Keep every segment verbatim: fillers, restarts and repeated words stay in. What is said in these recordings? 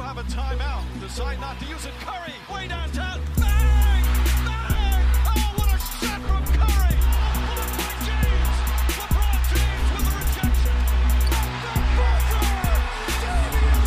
have a timeout. Decide not to use it. Curry, way downtown. Bang! Bang! Oh, what a shot from Curry! Blocked by James. LeBron James with the rejection. The buzzer! Damian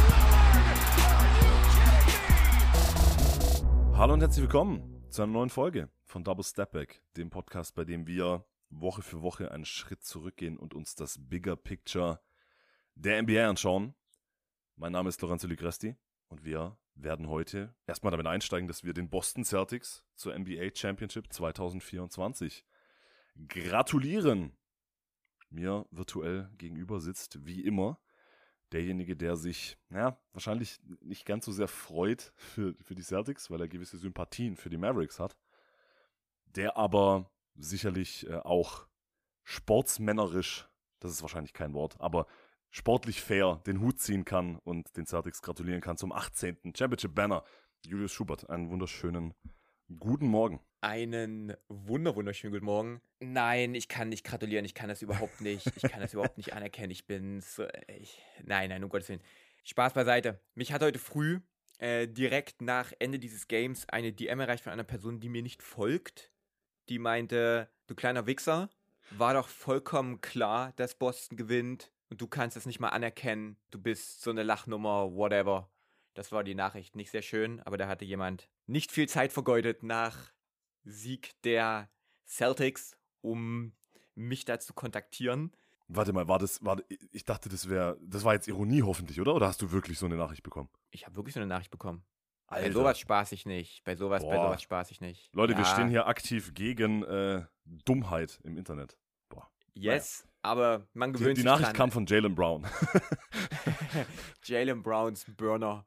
Lillard! Are you kidding me? Hallo und herzlich willkommen zu einer neuen Folge von Double Step Back, dem Podcast, bei dem wir Woche für Woche einen Schritt zurückgehen und uns das Bigger Picture der N B A anschauen. Mein Name ist Lorenzo Ligresti und wir werden heute erstmal damit einsteigen, dass wir den Boston Celtics zur N B A Championship zwanzig vierundzwanzig gratulieren. Mir virtuell gegenüber sitzt, wie immer, derjenige, der sich, ja, wahrscheinlich nicht ganz so sehr freut für, für die Celtics, weil er gewisse Sympathien für die Mavericks hat, der aber sicherlich äh, auch sportsmännerisch, das ist wahrscheinlich kein Wort, aber sportlich fair den Hut ziehen kann und den Celtics gratulieren kann zum achtzehnten Championship-Banner. Julius Schubert, einen wunderschönen guten Morgen. Einen wunder wunderschönen guten Morgen. Nein, ich kann nicht gratulieren, ich kann das überhaupt nicht, ich kann das überhaupt nicht anerkennen. Ich bin so, ich, nein, nein, um Gottes Willen. Spaß beiseite. Mich hat heute früh äh, direkt nach Ende dieses Games eine D M erreicht von einer Person, die mir nicht folgt. Die meinte, du kleiner Wichser, war doch vollkommen klar, dass Boston gewinnt. Und du kannst es nicht mal anerkennen, du bist so eine Lachnummer, whatever. Das war die Nachricht, nicht sehr schön, aber da hatte jemand nicht viel Zeit vergeudet nach Sieg der Celtics, um mich da zu kontaktieren. Warte mal, war das, war, ich dachte, das wäre, das war jetzt Ironie hoffentlich, oder? Oder hast du wirklich so eine Nachricht bekommen? Ich habe wirklich so eine Nachricht bekommen. Alter. Bei sowas spaß ich nicht, bei sowas, bei Boah. sowas spaß ich nicht. Leute, ja. wir stehen hier aktiv gegen äh, Dummheit im Internet. Boah. Yes, naja. Aber man gewöhnt die, sich Die Nachricht dran. kam von Jaylen Brown. Jaylen Browns Burner.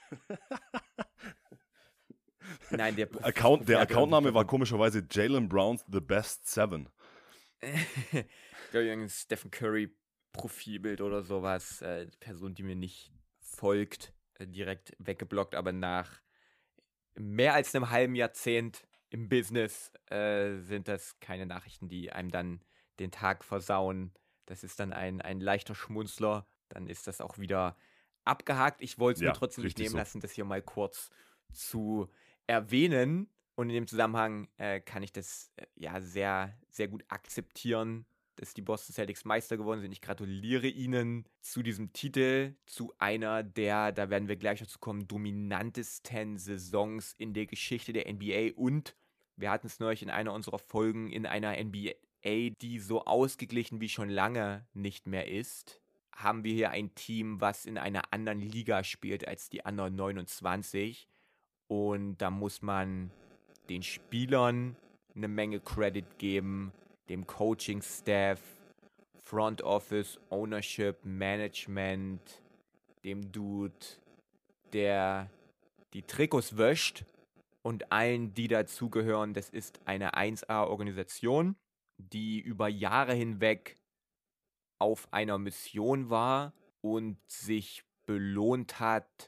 Nein, der Prof- Account, der Prof- Accountname war komischerweise Jaylen Browns The Best Seven. Ich glaube, irgendein Stephen Curry Profilbild oder sowas. Äh, Person, die mir nicht folgt, äh, direkt weggeblockt, aber nach mehr als einem halben Jahrzehnt im Business äh, sind das keine Nachrichten, die einem dann den Tag versauen. Das ist dann ein, ein leichter Schmunzler. Dann ist das auch wieder abgehakt. Ich wollte es Ja, mir trotzdem nicht richtig nehmen so. lassen, das hier mal kurz zu erwähnen. Und in dem Zusammenhang äh, kann ich das äh, ja sehr, sehr gut akzeptieren, dass die Boston Celtics Meister geworden sind. Ich gratuliere ihnen zu diesem Titel, zu einer der, da werden wir gleich dazu kommen, dominantesten Saisons in der Geschichte der N B A. Und wir hatten es neulich in einer unserer Folgen in einer N B A, die so ausgeglichen wie schon lange nicht mehr ist, haben wir hier ein Team, was in einer anderen Liga spielt als die anderen neunundzwanzig. Und da muss man den Spielern eine Menge Credit geben, dem Coaching-Staff, Front Office, Ownership, Management, dem Dude, der die Trikots wäscht und allen, die dazugehören. Das ist eine eins A-Organisation, die über Jahre hinweg auf einer Mission war und sich belohnt hat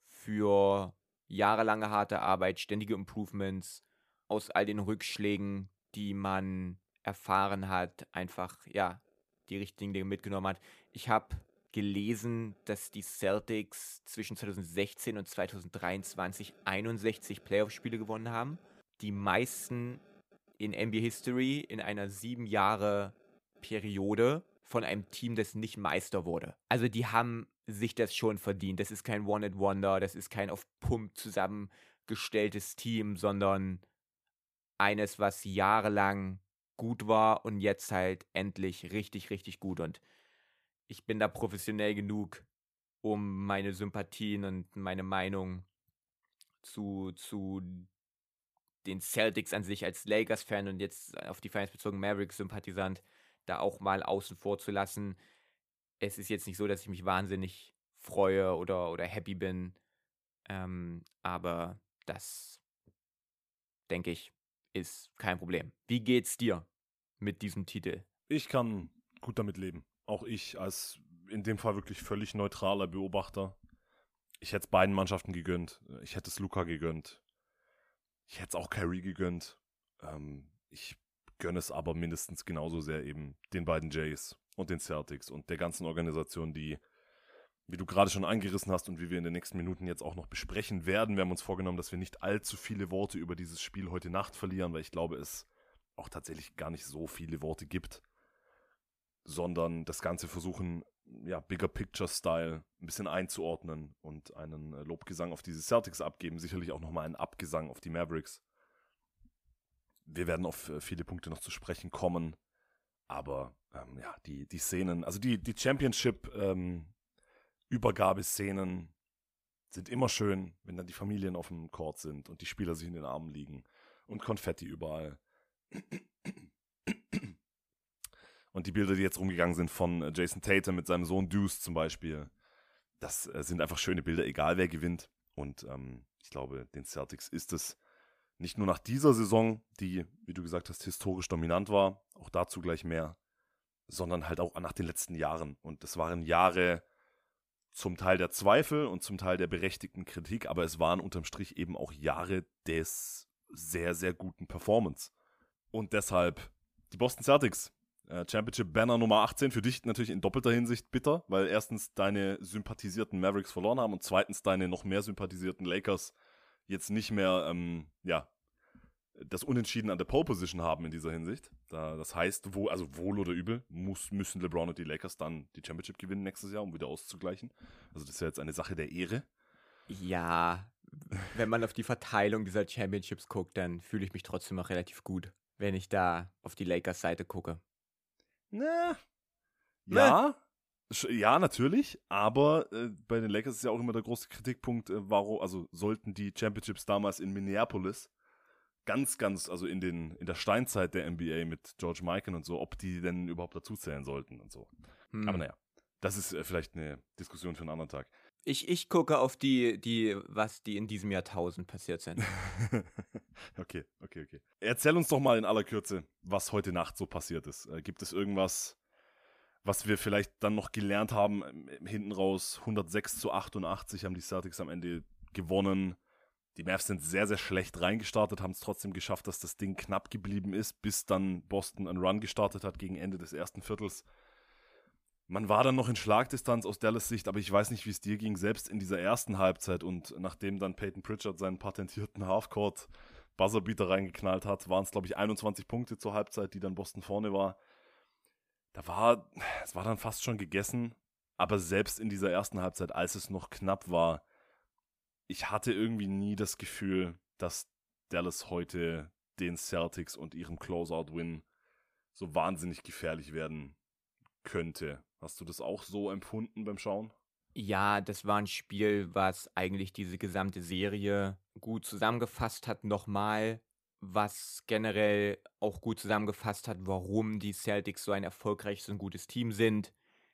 für jahrelange harte Arbeit, ständige Improvements, aus all den Rückschlägen, die man erfahren hat, einfach, ja, die richtigen Dinge mitgenommen hat. Ich habe gelesen, dass die Celtics zwischen zwanzig sechzehn und zwanzig dreiundzwanzig einundsechzig Playoff-Spiele gewonnen haben. Die meisten in N B A-History in einer sieben Jahre Periode von einem Team, das nicht Meister wurde. Also die haben sich das schon verdient. Das ist kein One-Hit-Wonder, das ist kein auf Pump zusammengestelltes Team, sondern eines, was jahrelang gut war und jetzt halt endlich richtig, richtig gut. Und ich bin da professionell genug, um meine Sympathien und meine Meinung zu, zu den Celtics an sich als Lakers-Fan und jetzt auf die Fans bezogen Mavericks-Sympathisant da auch mal außen vor zu lassen. Es ist jetzt nicht so, dass ich mich wahnsinnig freue oder, oder happy bin, ähm, aber das, denke ich, ist kein Problem. Wie geht's dir mit diesem Titel? Ich kann gut damit leben. Auch ich als in dem Fall wirklich völlig neutraler Beobachter. Ich hätte es beiden Mannschaften gegönnt. Ich hätte es Luka gegönnt. Ich hätte es auch Kyrie gegönnt. Ähm, ich gönne es aber mindestens genauso sehr eben den beiden Jays und den Celtics und der ganzen Organisation, die wie du gerade schon angerissen hast und wie wir in den nächsten Minuten jetzt auch noch besprechen werden. Wir haben uns vorgenommen, dass wir nicht allzu viele Worte über dieses Spiel heute Nacht verlieren, weil ich glaube, es auch tatsächlich gar nicht so viele Worte gibt, sondern das Ganze versuchen, ja, Bigger Picture Style ein bisschen einzuordnen und einen äh, Lobgesang auf diese Celtics abgeben, sicherlich auch nochmal einen Abgesang auf die Mavericks. Wir werden auf äh, viele Punkte noch zu sprechen kommen, aber ähm, ja, die, die Szenen, also die, die Championship ähm, Übergabeszenen sind immer schön, wenn dann die Familien auf dem Court sind und die Spieler sich in den Armen liegen und Konfetti überall. Und die Bilder, die jetzt rumgegangen sind von Jason Tatum mit seinem Sohn Deuce zum Beispiel, das äh, sind einfach schöne Bilder, egal wer gewinnt. Und ähm, ich glaube, den Celtics ist es nicht nur nach dieser Saison, die, wie du gesagt hast, historisch dominant war, auch dazu gleich mehr, sondern halt auch nach den letzten Jahren. Und es waren Jahre zum Teil der Zweifel und zum Teil der berechtigten Kritik, aber es waren unterm Strich eben auch Jahre des sehr, sehr guten Performance. Und deshalb die Boston Celtics, äh, Championship Banner Nummer achtzehn, für dich natürlich in doppelter Hinsicht bitter, weil erstens deine sympathisierten Mavericks verloren haben und zweitens deine noch mehr sympathisierten Lakers jetzt nicht mehr, ähm, ja, das Unentschieden an der Pole Position haben in dieser Hinsicht. Da, das heißt, wo, also wohl oder übel, muss, müssen LeBron und die Lakers dann die Championship gewinnen nächstes Jahr, um wieder auszugleichen. Also das ist ja jetzt eine Sache der Ehre. Ja, wenn man auf die Verteilung dieser Championships guckt, dann fühle ich mich trotzdem noch relativ gut, wenn ich da auf die Lakers-Seite gucke. Na, ja, sch- ja, natürlich, aber äh, bei den Lakers ist ja auch immer der große Kritikpunkt, äh, warum, also sollten die Championships damals in Minneapolis ganz, ganz, also in den in der Steinzeit der N B A mit George Mikan und so, ob die denn überhaupt dazu zählen sollten und so. Hm. Aber naja, das ist äh, vielleicht eine Diskussion für einen anderen Tag. Ich, ich gucke auf die, die, was die in diesem Jahrtausend passiert sind. okay, okay, okay. Erzähl uns doch mal in aller Kürze, was heute Nacht so passiert ist. Äh, gibt es irgendwas, was wir vielleicht dann noch gelernt haben, ähm, hinten raus? hundertsechs zu achtundachtzig haben die Celtics am Ende gewonnen. Die Mavs sind sehr, sehr schlecht reingestartet, haben es trotzdem geschafft, dass das Ding knapp geblieben ist, bis dann Boston einen Run gestartet hat gegen Ende des ersten Viertels. Man war dann noch in Schlagdistanz aus Dallas Sicht, aber ich weiß nicht, wie es dir ging, selbst in dieser ersten Halbzeit und nachdem dann Peyton Pritchard seinen patentierten Halfcourt-Buzzerbeater reingeknallt hat, waren es, glaube ich, einundzwanzig Punkte zur Halbzeit, die dann Boston vorne war. Da war, es war dann fast schon gegessen, aber selbst in dieser ersten Halbzeit, als es noch knapp war, ich hatte irgendwie nie das Gefühl, dass Dallas heute den Celtics und ihrem Closeout-Win so wahnsinnig gefährlich werden könnte. Hast du das auch so empfunden beim Schauen? Ja, das war ein Spiel, was eigentlich diese gesamte Serie gut zusammengefasst hat. Nochmal, was generell auch gut zusammengefasst hat, warum die Celtics so ein erfolgreiches und gutes Team sind.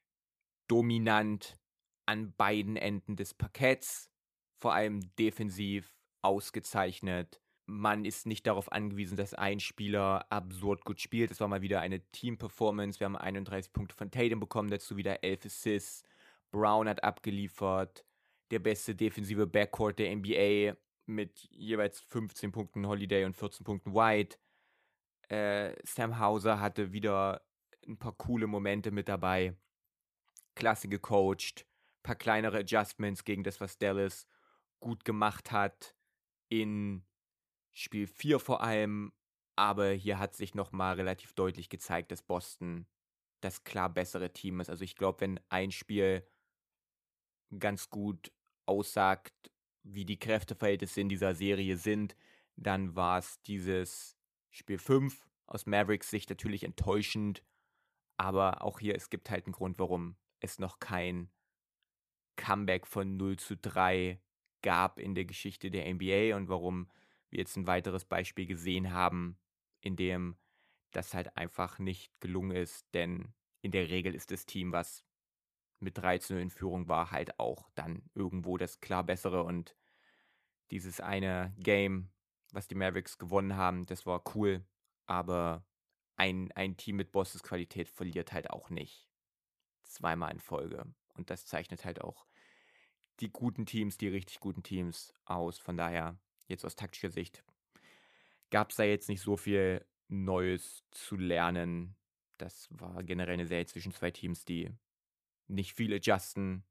Dominant an beiden Enden des Parketts, vor allem defensiv ausgezeichnet. Man ist nicht darauf angewiesen, dass ein Spieler absurd gut spielt. Es war mal wieder eine Team-Performance. Wir haben einunddreißig Punkte von Tatum bekommen, dazu wieder elf Assists. Brown hat abgeliefert. Der beste defensive Backcourt der N B A mit jeweils fünfzehn Punkten Holiday und vierzehn Punkten White. Äh, Sam Hauser hatte wieder ein paar coole Momente mit dabei. Klasse gecoacht. Ein paar kleinere Adjustments gegen das, was Dallas gut gemacht hat. In Spiel vier vor allem, aber hier hat sich nochmal relativ deutlich gezeigt, dass Boston das klar bessere Team ist. Also ich glaube, wenn ein Spiel ganz gut aussagt, wie die Kräfteverhältnisse in dieser Serie sind, dann war es dieses Spiel fünf aus Mavericks Sicht natürlich enttäuschend, aber auch hier, es gibt halt einen Grund, warum es noch kein Comeback von null zu drei gab in der Geschichte der N B A und warum wir jetzt ein weiteres Beispiel gesehen haben, in dem das halt einfach nicht gelungen ist, denn in der Regel ist das Team, was mit drei zu null in Führung war, halt auch dann irgendwo das klar bessere und dieses eine Game, was die Mavericks gewonnen haben, das war cool, aber ein, ein Team mit Bostons Qualität verliert halt auch nicht zweimal in Folge und das zeichnet halt auch die guten Teams, die richtig guten Teams aus, von daher jetzt aus taktischer Sicht, gab es da jetzt nicht so viel Neues zu lernen. Das war generell eine Serie zwischen zwei Teams, die nicht viel adjusten,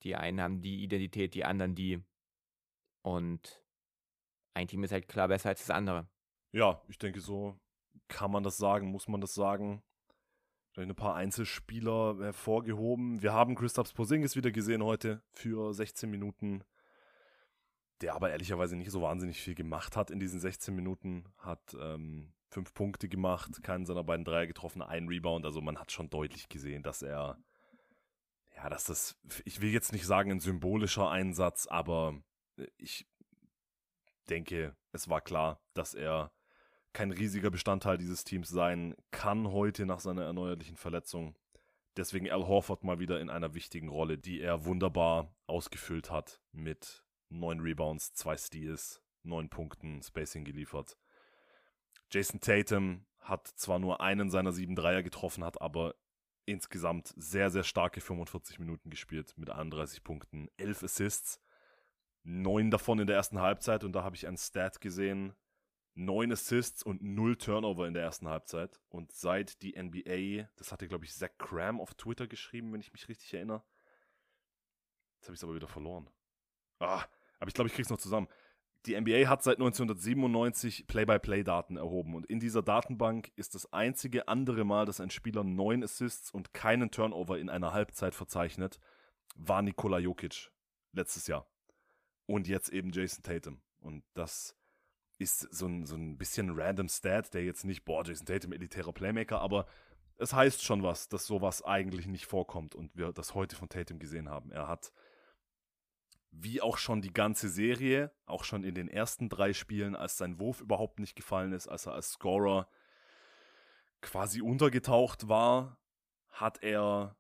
Die einen haben die Identität, die anderen die. Und ein Team ist halt klar besser als das andere. Ja, ich denke, so kann man das sagen, muss man das sagen. Vielleicht ein paar Einzelspieler hervorgehoben. Wir haben Kristaps Porzingis wieder gesehen heute für sechzehn Minuten, der aber ehrlicherweise nicht so wahnsinnig viel gemacht hat in diesen sechzehn Minuten. Hat ähm, fünf Punkte gemacht, keinen seiner beiden Dreier getroffen, einen Rebound. Also man hat schon deutlich gesehen, dass er, ja, dass das, ich will jetzt nicht sagen ein symbolischer Einsatz, aber ich denke, es war klar, dass er kein riesiger Bestandteil dieses Teams sein kann heute nach seiner erneuerlichen Verletzung. Deswegen Al Horford mal wieder in einer wichtigen Rolle, die er wunderbar ausgefüllt hat mit neun Rebounds, zwei Steals, neun Punkten, Spacing geliefert. Jason Tatum hat zwar nur einen seiner sieben Dreier getroffen, hat aber insgesamt sehr, sehr starke fünfundvierzig Minuten gespielt mit einunddreißig Punkten, elf Assists, neun davon in der ersten Halbzeit und da habe ich ein Stat gesehen, neun Assists und null Turnover in der ersten Halbzeit. Und seit die N B A, das hatte, glaube ich, Zach Cram auf Twitter geschrieben, wenn ich mich richtig erinnere. Jetzt habe ich es aber wieder verloren. Ah, aber ich glaube, ich kriege es noch zusammen. Die N B A hat seit neunzehnhundertsiebenundneunzig Play-by-Play-Daten erhoben. Und in dieser Datenbank ist das einzige andere Mal, dass ein Spieler neun Assists und keinen Turnover in einer Halbzeit verzeichnet, war Nikola Jokic letztes Jahr. Und jetzt eben Jason Tatum. Und das ist so ein, so ein bisschen random Stat, der jetzt nicht, boah, Jason Tatum, elitärer Playmaker, aber es heißt schon was, dass sowas eigentlich nicht vorkommt und wir das heute von Tatum gesehen haben. Er hat, wie auch schon die ganze Serie, auch schon in den ersten drei Spielen, als sein Wurf überhaupt nicht gefallen ist, als er als Scorer quasi untergetaucht war, hat er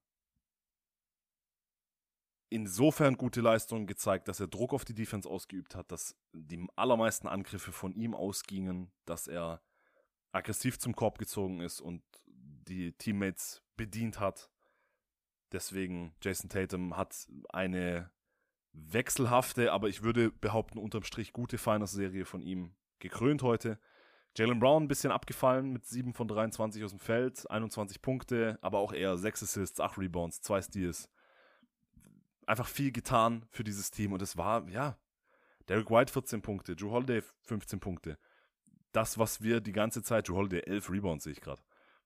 insofern gute Leistungen gezeigt, dass er Druck auf die Defense ausgeübt hat, dass die allermeisten Angriffe von ihm ausgingen, dass er aggressiv zum Korb gezogen ist und die Teammates bedient hat. Deswegen, Jason Tatum hat eine wechselhafte, aber ich würde behaupten, unterm Strich gute Finals-Serie von ihm gekrönt heute. Jaylen Brown ein bisschen abgefallen mit sieben von dreiundzwanzig aus dem Feld, einundzwanzig Punkte, aber auch eher sechs Assists, acht Rebounds, zwei Steals. Einfach viel getan für dieses Team und es war, ja, Derek White vierzehn Punkte, Jrue Holiday fünfzehn Punkte. Das, was wir die ganze Zeit, Jrue Holiday elf Rebounds sehe ich gerade.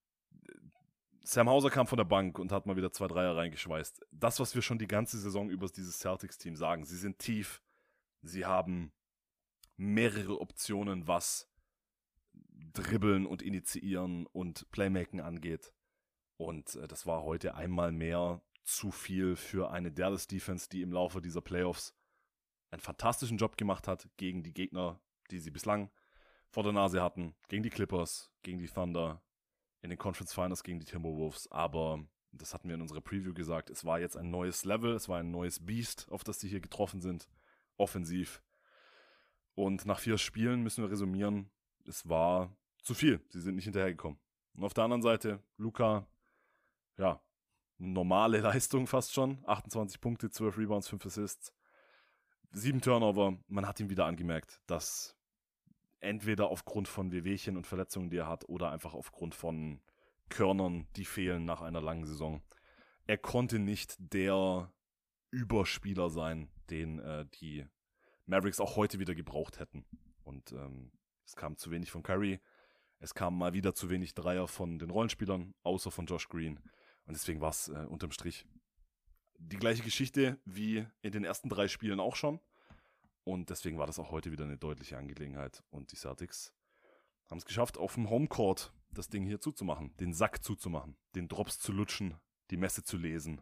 Sam Hauser kam von der Bank und hat mal wieder zwei Dreier reingeschweißt. Das, was wir schon die ganze Saison über dieses Celtics-Team sagen, sie sind tief, sie haben mehrere Optionen, was Dribbeln und Initiieren und Playmaking angeht. Und äh, das war heute einmal mehr zu viel für eine Dallas-Defense, die im Laufe dieser Playoffs einen fantastischen Job gemacht hat gegen die Gegner, die sie bislang vor der Nase hatten. Gegen die Clippers, gegen die Thunder, in den Conference Finals gegen die Timberwolves. Aber, das hatten wir in unserer Preview gesagt, es war jetzt ein neues Level, es war ein neues Beast, auf das sie hier getroffen sind, offensiv. Und nach vier Spielen müssen wir resümieren, es war zu viel. Sie sind nicht hinterhergekommen. Und auf der anderen Seite, Luka, ja, normale Leistung fast schon. achtundzwanzig Punkte, zwölf Rebounds, fünf Assists, sieben Turnover. Man hat ihm wieder angemerkt, dass entweder aufgrund von Wehwehchen und Verletzungen, die er hat, oder einfach aufgrund von Körnern, die fehlen nach einer langen Saison. Er konnte nicht der Überspieler sein, den äh, die Mavericks auch heute wieder gebraucht hätten. Und ähm, es kam zu wenig von Curry. Es kam mal wieder zu wenig Dreier von den Rollenspielern, außer von Josh Green. Und deswegen war es äh, unterm Strich die gleiche Geschichte wie in den ersten drei Spielen auch schon. Und deswegen war das auch heute wieder eine deutliche Angelegenheit. Und die Celtics haben es geschafft, auf dem Homecourt das Ding hier zuzumachen, den Sack zuzumachen, den Drops zu lutschen, die Messe zu lesen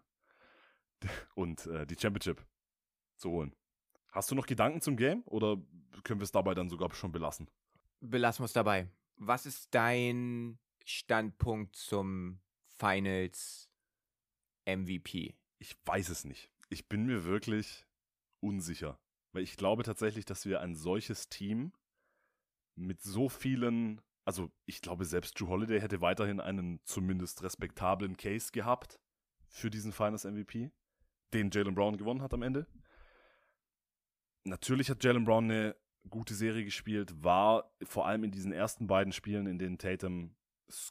und äh, die Championship zu holen. Hast du noch Gedanken zum Game oder können wir es dabei dann sogar schon belassen? Belassen wir es dabei. Was ist dein Standpunkt zum Finals M V P? Ich weiß es nicht. Ich bin mir wirklich unsicher. Weil ich glaube tatsächlich, dass wir ein solches Team mit so vielen, also ich glaube selbst Jrue Holiday hätte weiterhin einen zumindest respektablen Case gehabt für diesen Finals M V P, den Jaylen Brown gewonnen hat am Ende. Natürlich hat Jaylen Brown eine gute Serie gespielt, war vor allem in diesen ersten beiden Spielen, in denen Tatum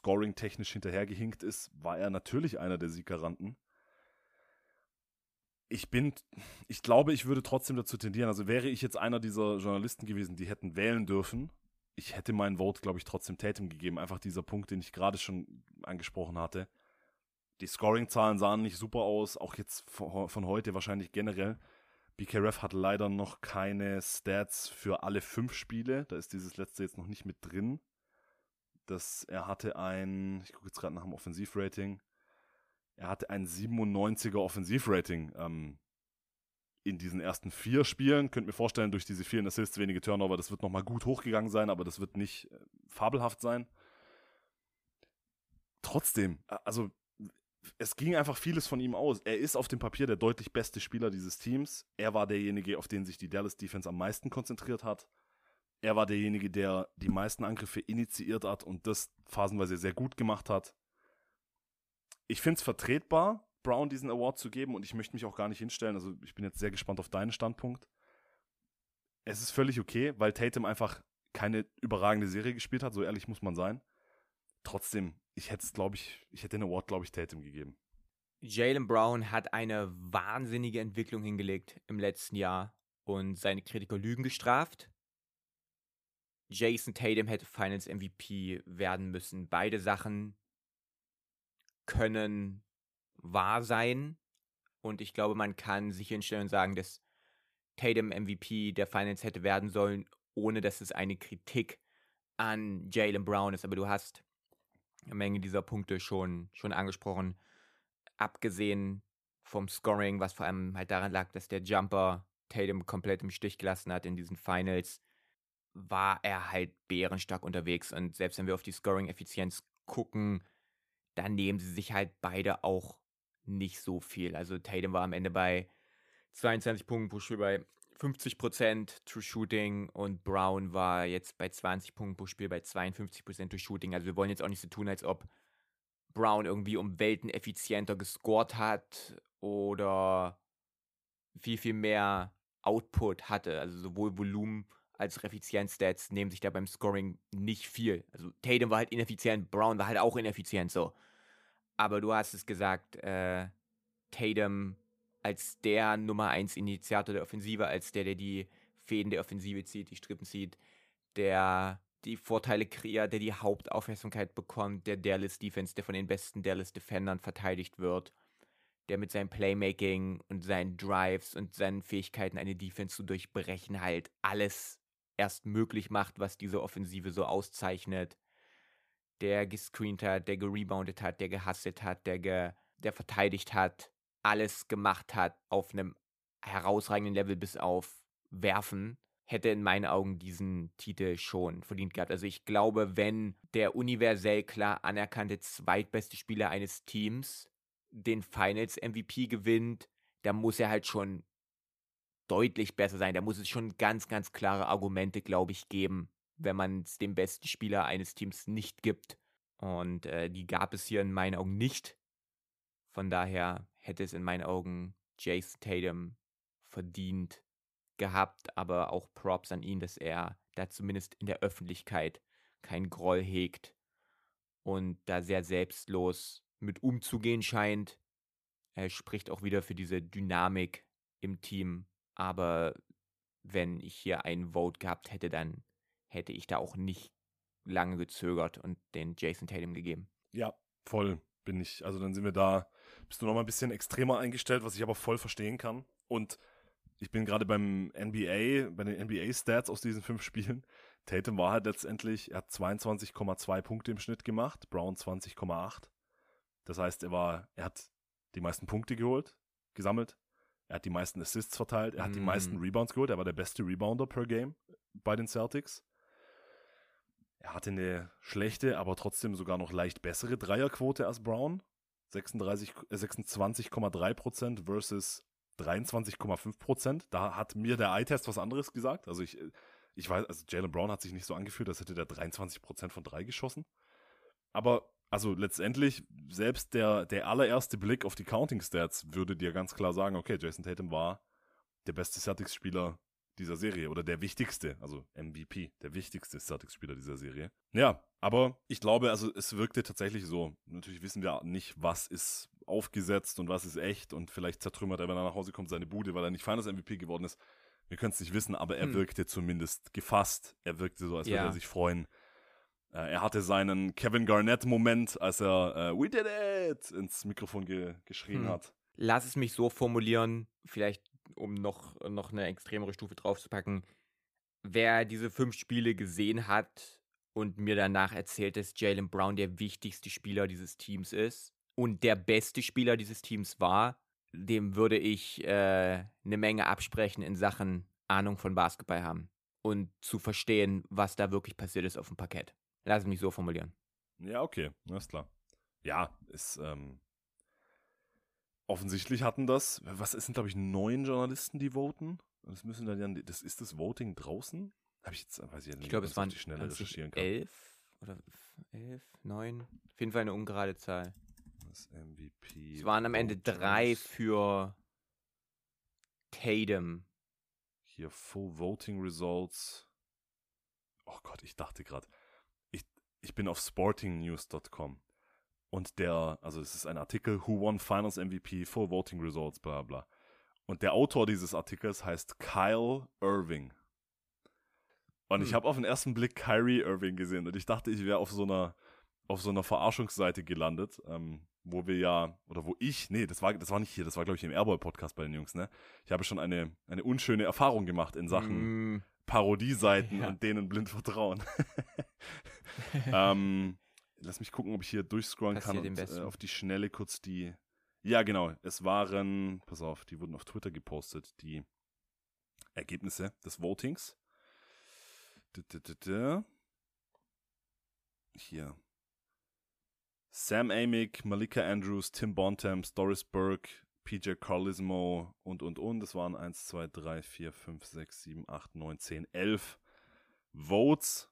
scoring-technisch hinterhergehinkt ist, war er natürlich einer der Sieggaranten. Ich bin, ich glaube, ich würde trotzdem dazu tendieren, also wäre ich jetzt einer dieser Journalisten gewesen, die hätten wählen dürfen, ich hätte meinen Vote, glaube ich, trotzdem Tatum gegeben. Einfach dieser Punkt, den ich gerade schon angesprochen hatte. Die Scoring-Zahlen sahen nicht super aus, auch jetzt von, von heute wahrscheinlich generell. B K Ref hat leider noch keine Stats für alle fünf Spiele. Da ist dieses letzte jetzt noch nicht mit drin. Das, er hatte ein, ich gucke jetzt gerade nach dem Offensivrating, er hatte ein siebenundneunziger Offensivrating ähm, in diesen ersten vier Spielen. Könnt mir vorstellen, durch diese vielen Assists, wenige Turnover, das wird nochmal gut hochgegangen sein, aber das wird nicht äh, fabelhaft sein. Trotzdem, also es ging einfach vieles von ihm aus. Er ist auf dem Papier der deutlich beste Spieler dieses Teams. Er war derjenige, auf den sich die Dallas Defense am meisten konzentriert hat. Er war derjenige, der die meisten Angriffe initiiert hat und das phasenweise sehr gut gemacht hat. Ich finde es vertretbar, Brown diesen Award zu geben und ich möchte mich auch gar nicht hinstellen. Also ich bin jetzt sehr gespannt auf deinen Standpunkt. Es ist völlig okay, weil Tatum einfach keine überragende Serie gespielt hat, so ehrlich muss man sein. Trotzdem, ich hätte es, glaube ich, ich hätte den Award, glaube ich, Tatum gegeben. Jaylen Brown hat eine wahnsinnige Entwicklung hingelegt im letzten Jahr und seine Kritiker Lügen gestraft. Jason Tatum hätte Finals M V P werden müssen. Beide Sachen können wahr sein und ich glaube, man kann sich hinstellen und sagen, dass Tatum M V P der Finals hätte werden sollen, ohne dass es eine Kritik an Jaylen Brown ist. Aber du hast eine Menge dieser Punkte schon, schon angesprochen. Abgesehen vom Scoring, was vor allem halt daran lag, dass der Jumper Tatum komplett im Stich gelassen hat in diesen Finals, war er halt bärenstark unterwegs. Und selbst wenn wir auf die Scoring-Effizienz gucken, dann nehmen sie sich halt beide auch nicht so viel. Also Tatum war am Ende bei zweiundzwanzig Punkten pro Spiel bei fünfzig Prozent True Shooting und Brown war jetzt bei zwanzig Punkten pro Spiel bei zweiundfünfzig Prozent True Shooting. Also wir wollen jetzt auch nicht so tun, als ob Brown irgendwie um Welten effizienter gescored hat oder viel, viel mehr Output hatte. Also sowohl Volumen als auch Effizienz-Stats nehmen sich da beim Scoring nicht viel. Also Tatum war halt ineffizient, Brown war halt auch ineffizient so. Aber du hast es gesagt, äh, Tatum als der Nummer eins Initiator der Offensive, als der, der die Fäden der Offensive zieht, die Strippen zieht, der die Vorteile kreiert, der die Hauptaufmerksamkeit bekommt, der Dallas Defense, der von den besten Dallas Defendern verteidigt wird, der mit seinem Playmaking und seinen Drives und seinen Fähigkeiten, eine Defense zu durchbrechen, halt alles erst möglich macht, was diese Offensive so auszeichnet, der gescreent hat, der gereboundet hat, der gehustelt hat, der, ge, der verteidigt hat, alles gemacht hat auf einem herausragenden Level bis auf Werfen, hätte in meinen Augen diesen Titel schon verdient gehabt. Also ich glaube, wenn der universell klar anerkannte zweitbeste Spieler eines Teams den Finals M V P gewinnt, dann muss er halt schon deutlich besser sein. Da muss es schon ganz, ganz klare Argumente, glaube ich, geben, wenn man es dem besten Spieler eines Teams nicht gibt. Und äh, die gab es hier in meinen Augen nicht. Von daher hätte es in meinen Augen Jason Tatum verdient gehabt, aber auch Props an ihn, dass er da zumindest in der Öffentlichkeit keinen Groll hegt und da sehr selbstlos mit umzugehen scheint. Er spricht auch wieder für diese Dynamik im Team, aber wenn ich hier einen Vote gehabt hätte, dann hätte ich da auch nicht lange gezögert und den Jason Tatum gegeben. Ja, voll bin ich. Also dann sind wir da, bist du noch mal ein bisschen extremer eingestellt, was ich aber voll verstehen kann. Und ich bin gerade beim N B A, bei den N B A-Stats aus diesen fünf Spielen. Tatum war halt letztendlich, er hat zweiundzwanzig Komma zwei Punkte im Schnitt gemacht, Brown zwanzig Komma acht. Das heißt, er war, er hat die meisten Punkte geholt, gesammelt. Er hat die meisten Assists verteilt, er hat mm. die meisten Rebounds geholt, er war der beste Rebounder per Game bei den Celtics. Er hatte eine schlechte, aber trotzdem sogar noch leicht bessere Dreierquote als Brown. sechsundzwanzig Komma drei Prozent versus dreiundzwanzig Komma fünf Prozent. Da hat mir der Eye-Test was anderes gesagt. Also ich, ich weiß, also Jaylen Brown hat sich nicht so angefühlt, als hätte der dreiundzwanzig Prozent von drei geschossen. Aber also letztendlich, selbst der, der allererste Blick auf die Counting-Stats würde dir ganz klar sagen, okay, Jason Tatum war der beste Celtics-Spieler dieser Serie oder der wichtigste, also M V P, der wichtigste Celtics-Spieler dieser Serie. Ja, aber ich glaube, also es wirkte tatsächlich so. Natürlich wissen wir nicht, was ist aufgesetzt und was ist echt und vielleicht zertrümmert er, wenn er nach Hause kommt, seine Bude, weil er nicht Finals-M V P geworden ist. Wir können es nicht wissen, aber er Hm. wirkte zumindest gefasst. Er wirkte so, als würde Ja. er sich freuen. Äh, er hatte seinen Kevin Garnett-Moment, als er äh, "We did it" ins Mikrofon ge- geschrien Hm. hat. Lass es mich so formulieren, vielleicht um noch, noch eine extremere Stufe draufzupacken. Wer diese fünf Spiele gesehen hat und mir danach erzählt, dass Jaylen Brown der wichtigste Spieler dieses Teams ist und der beste Spieler dieses Teams war, dem würde ich äh, eine Menge absprechen in Sachen Ahnung von Basketball haben und zu verstehen, was da wirklich passiert ist auf dem Parkett. Lass es mich so formulieren. Ja, okay, alles klar. Ja, ist, ähm, offensichtlich hatten das, was es sind, glaube ich, neun Journalisten, die voten. Das müssen dann, ja- das ist das Voting draußen? Habe ich jetzt, weiß ich ja nicht, Ich glaube, ob es waren auf die Schnelle waren es nicht recherchieren kann. elf oder elf, neun. Auf jeden Fall eine ungerade Zahl. Das M V P. Es waren am Ende Voters. drei für Tatum. Hier Full Voting Results. Oh Gott, ich dachte gerade, ich, ich bin auf sporting news dot com und der, also es ist ein Artikel, Who won Finals M V P, Full Voting Results, bla bla. Und der Autor dieses Artikels heißt Kyle Irving. Und ich Hm. habe auf den ersten Blick Kyrie Irving gesehen und ich dachte, ich wäre auf so einer auf so einer Verarschungsseite gelandet, ähm, wo wir ja, oder wo ich, nee, das war, das war nicht hier, das war, glaube ich, im Airball-Podcast bei den Jungs, ne? Ich habe schon eine, eine unschöne Erfahrung gemacht in Sachen Mm, Parodieseiten Ja. und denen blind vertrauen. ähm, lass mich gucken, ob ich hier durchscrollen kann Passiert dem und äh, Besten. auf die Schnelle kurz die, ja genau, es waren, pass auf, die wurden auf Twitter gepostet, die Ergebnisse des Votings. Dä, dä, dä, dä. Hier. Sam Amick, Malika Andrews, Tim Bontemps, Doris Burke, P J Carlismo und, und, und. Das waren eins, zwei, drei, vier, fünf, sechs, sieben, acht, neun, zehn, elf Votes.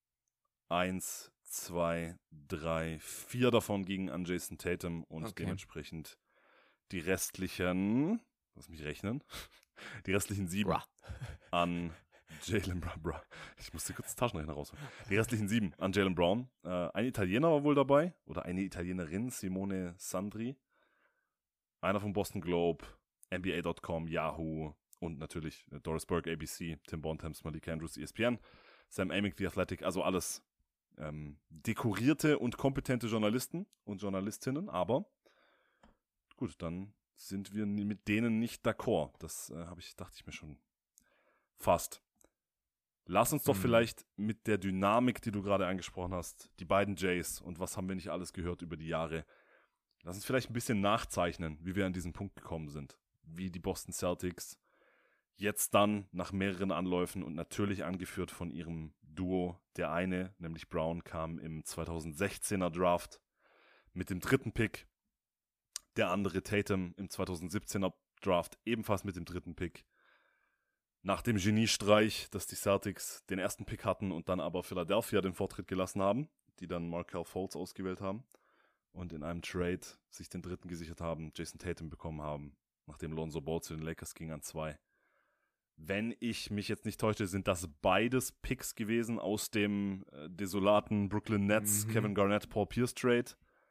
eins, zwei, drei, vier davon gingen an Jason Tatum und Okay. dementsprechend die restlichen, lass mich rechnen, die restlichen sieben Bra. an Jaylen Brown. Bra. Ich musste kurz den Taschenrechner rausholen. Die restlichen sieben an Jaylen Brown. Äh, ein Italiener war wohl dabei. Oder eine Italienerin, Simone Sandri. Einer vom Boston Globe, N B A Punkt com, Yahoo und natürlich äh, Doris Burke, A B C, Tim Bontemps, Malika Andrews, E S P N, Sam Amick, The Athletic, also alles ähm, dekorierte und kompetente Journalisten und Journalistinnen, aber gut, dann sind wir ni- mit denen nicht d'accord. Das äh, habe ich, dachte ich mir schon fast. Lass uns doch Hm. vielleicht mit der Dynamik, die du gerade angesprochen hast, die beiden Jays und was haben wir nicht alles gehört über die Jahre, lass uns vielleicht ein bisschen nachzeichnen, wie wir an diesen Punkt gekommen sind. Wie die Boston Celtics jetzt dann nach mehreren Anläufen und natürlich angeführt von ihrem Duo, der eine, nämlich Brown, kam im zweitausendsechzehner Draft mit dem dritten Pick. Der andere Tatum im zweitausendsiebzehner Draft ebenfalls mit dem dritten Pick. Nach dem Geniestreich, dass die Celtics den ersten Pick hatten und dann aber Philadelphia den Vortritt gelassen haben, die dann Markelle Fultz ausgewählt haben und in einem Trade sich den dritten gesichert haben, Jason Tatum bekommen haben, nachdem Lonzo Ball zu den Lakers ging an zwei. Wenn ich mich jetzt nicht täusche, sind das beides Picks gewesen aus dem äh, desolaten Brooklyn Nets, Mhm. Kevin Garnett, Paul Pierce Trade.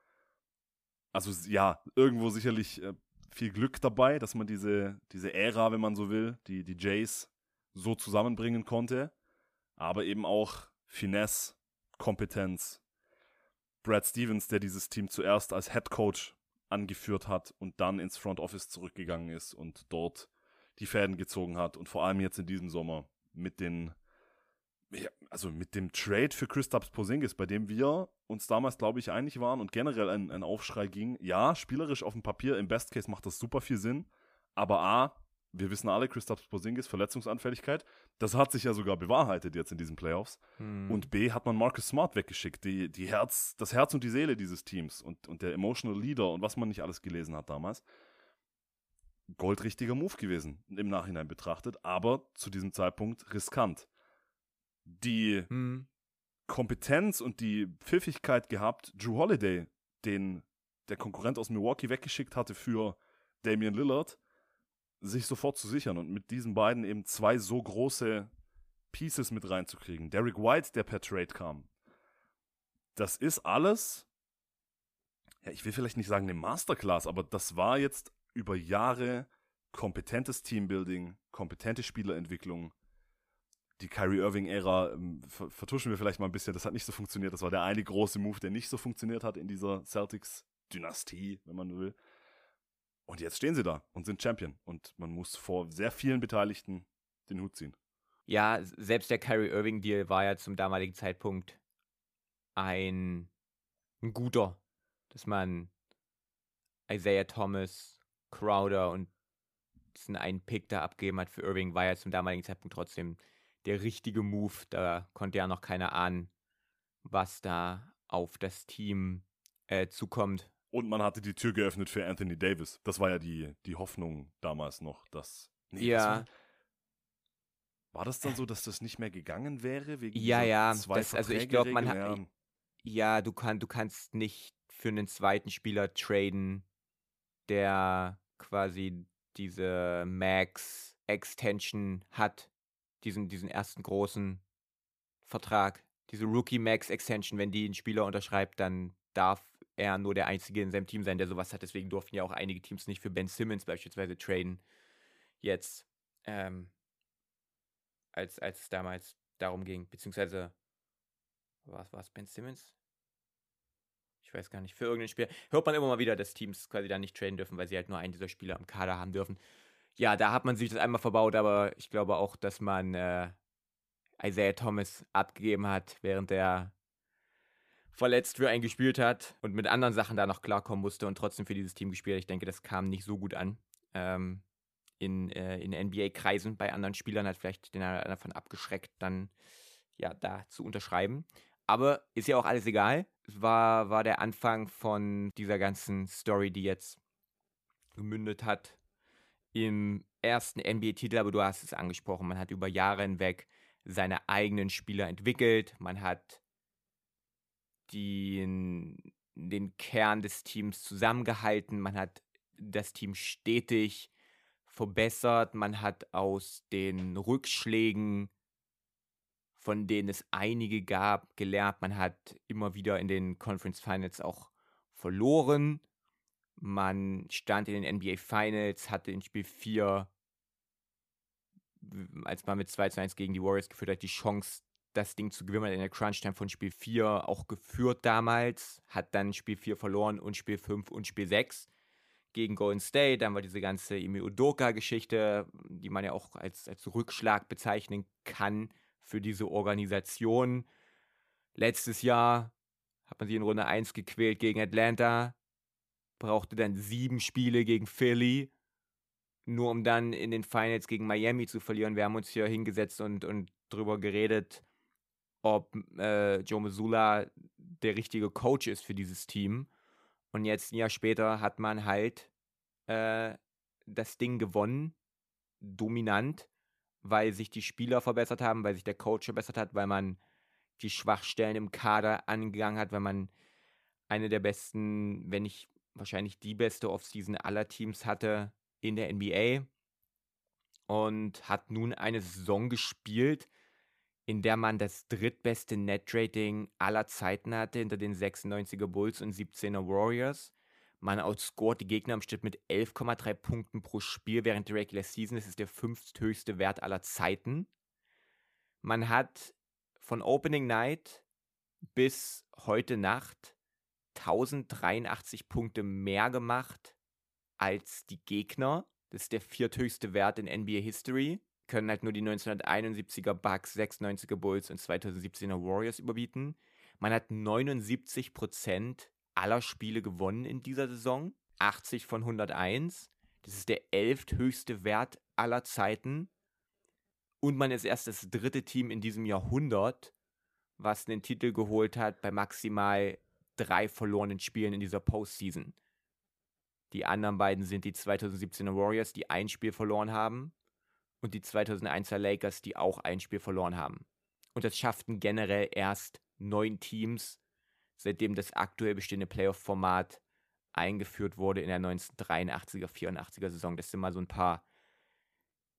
Also ja, irgendwo sicherlich äh, viel Glück dabei, dass man diese, diese Ära, wenn man so will, die, die Jays so zusammenbringen konnte. Aber eben auch Finesse, Kompetenz. Brad Stevens, der dieses Team zuerst als Head Coach angeführt hat und dann ins Front Office zurückgegangen ist und dort die Fäden gezogen hat. Und vor allem jetzt in diesem Sommer mit den, ja, also mit dem Trade für Kristaps Porzingis, bei dem wir uns damals, glaube ich, einig waren und generell ein, ein Aufschrei ging. Ja, spielerisch auf dem Papier, im Best Case macht das super viel Sinn. Aber A, wir wissen alle, Kristaps Porzingis, Verletzungsanfälligkeit, das hat sich ja sogar bewahrheitet jetzt in diesen Playoffs. Hm. Und B, hat man Marcus Smart weggeschickt, die, die Herz, das Herz und die Seele dieses Teams und, und der Emotional Leader und was man nicht alles gelesen hat damals. Goldrichtiger Move gewesen, im Nachhinein betrachtet, aber zu diesem Zeitpunkt riskant. Die Hm. Kompetenz und die Pfiffigkeit gehabt, Drew Holiday, den der Konkurrent aus Milwaukee weggeschickt hatte für Damian Lillard, sich sofort zu sichern und mit diesen beiden eben zwei so große Pieces mit reinzukriegen. Derrick White, der per Trade kam. Das ist alles, ja, ich will vielleicht nicht sagen eine Masterclass, aber das war jetzt über Jahre kompetentes Teambuilding, kompetente Spielerentwicklung. Die Kyrie Irving-Ära ähm, vertuschen wir vielleicht mal ein bisschen, das hat nicht so funktioniert. Das war der eine große Move, der nicht so funktioniert hat in dieser Celtics-Dynastie, wenn man will. Und jetzt stehen sie da und sind Champion. Und man muss vor sehr vielen Beteiligten den Hut ziehen. Ja, selbst der Kyrie Irving-Deal war ja zum damaligen Zeitpunkt ein, ein guter, dass man Isaiah Thomas, Crowder und diesen einen Pick da abgegeben hat für Irving, war ja zum damaligen Zeitpunkt trotzdem der richtige Move. Da konnte ja noch keiner ahnen, was da auf das Team äh, zukommt. Und man hatte die Tür geöffnet für Anthony Davis. Das war ja die, die Hoffnung damals noch, dass... Nee, ja. Das war, war das dann so, dass das nicht mehr gegangen wäre? Wegen Ja, dieser ja. zwei Das, also ich glaube, man hat... Verträge-Regel? Ja, du, kann, du kannst nicht für einen zweiten Spieler traden, der quasi diese Max-Extension hat. Diesen, diesen ersten großen Vertrag. Diese Rookie-Max-Extension, wenn die einen Spieler unterschreibt, dann darf er nur der Einzige in seinem Team sein, der sowas hat. Deswegen durften ja auch einige Teams nicht für Ben Simmons beispielsweise traden. Jetzt, ähm, als, als es damals darum ging, beziehungsweise, was war es, Ben Simmons? Ich weiß gar nicht, für irgendeinen Spieler. Hört man immer mal wieder, dass Teams quasi dann nicht traden dürfen, weil sie halt nur einen dieser Spieler im Kader haben dürfen. Ja, da hat man sich das einmal verbaut, aber ich glaube auch, dass man äh, Isaiah Thomas abgegeben hat, während er verletzt für einen gespielt hat und mit anderen Sachen da noch klarkommen musste und trotzdem für dieses Team gespielt hat. Ich denke, das kam nicht so gut an. Ähm, in, äh, in N B A-Kreisen bei anderen Spielern hat vielleicht den einer davon abgeschreckt, dann ja da zu unterschreiben. Aber ist ja auch alles egal. Es war, war der Anfang von dieser ganzen Story, die jetzt gemündet hat im ersten N B A-Titel, aber du hast es angesprochen, man hat über Jahre hinweg seine eigenen Spieler entwickelt, man hat den, den Kern des Teams zusammengehalten, man hat das Team stetig verbessert, man hat aus den Rückschlägen, von denen es einige gab, gelernt, man hat immer wieder in den Conference Finals auch verloren, man stand in den N B A Finals, hatte in Spiel vier, als man mit zwei zu eins gegen die Warriors geführt hat, die Chance, das Ding zu gewinnen, in der Crunch-Time von Spiel vier auch geführt damals, hat dann Spiel vier verloren und Spiel fünf und Spiel sechs gegen Golden State. Dann war diese ganze Ime Udoka-Geschichte, die man ja auch als, als Rückschlag bezeichnen kann für diese Organisation. Letztes Jahr hat man sich in Runde eins gequält gegen Atlanta, brauchte dann sieben Spiele gegen Philly, nur um dann in den Finals gegen Miami zu verlieren. Wir haben uns hier hingesetzt und, und drüber geredet, ob äh, Joe Mazzulla der richtige Coach ist für dieses Team. Und jetzt ein Jahr später hat man halt äh, das Ding gewonnen, dominant, weil sich die Spieler verbessert haben, weil sich der Coach verbessert hat, weil man die Schwachstellen im Kader angegangen hat, weil man eine der besten, wenn nicht wahrscheinlich die beste Offseason aller Teams hatte in der N B A und hat nun eine Saison gespielt, in der man das drittbeste Net-Rating aller Zeiten hatte, hinter den sechsundneunziger Bulls und siebzehner Warriors. Man outscored die Gegner im Schnitt mit elf Komma drei Punkten pro Spiel während der Regular Season. Das ist der fünfthöchste Wert aller Zeiten. Man hat von Opening Night bis heute Nacht tausenddreiundachtzig Punkte mehr gemacht als die Gegner. Das ist der vierthöchste Wert in N B A History. Können halt nur die neunzehnhunderteinundsiebziger Bucks, sechsundneunziger Bulls und zweitausendsiebzehner Warriors überbieten. Man hat neunundsiebzig Prozent aller Spiele gewonnen in dieser Saison. achtzig von hunderteins. Das ist der elfthöchste Wert aller Zeiten. Und man ist erst das dritte Team in diesem Jahrhundert, was einen Titel geholt hat bei maximal drei verlorenen Spielen in dieser Postseason. Die anderen beiden sind die zweitausendsiebzehner Warriors, die ein Spiel verloren haben, und die zweitausendeinser Lakers, die auch ein Spiel verloren haben. Und das schafften generell erst neun Teams, seitdem das aktuell bestehende Playoff-Format eingeführt wurde in der neunzehnhundertdreiundachtziger, vierundachtziger Saison. Das sind mal so ein paar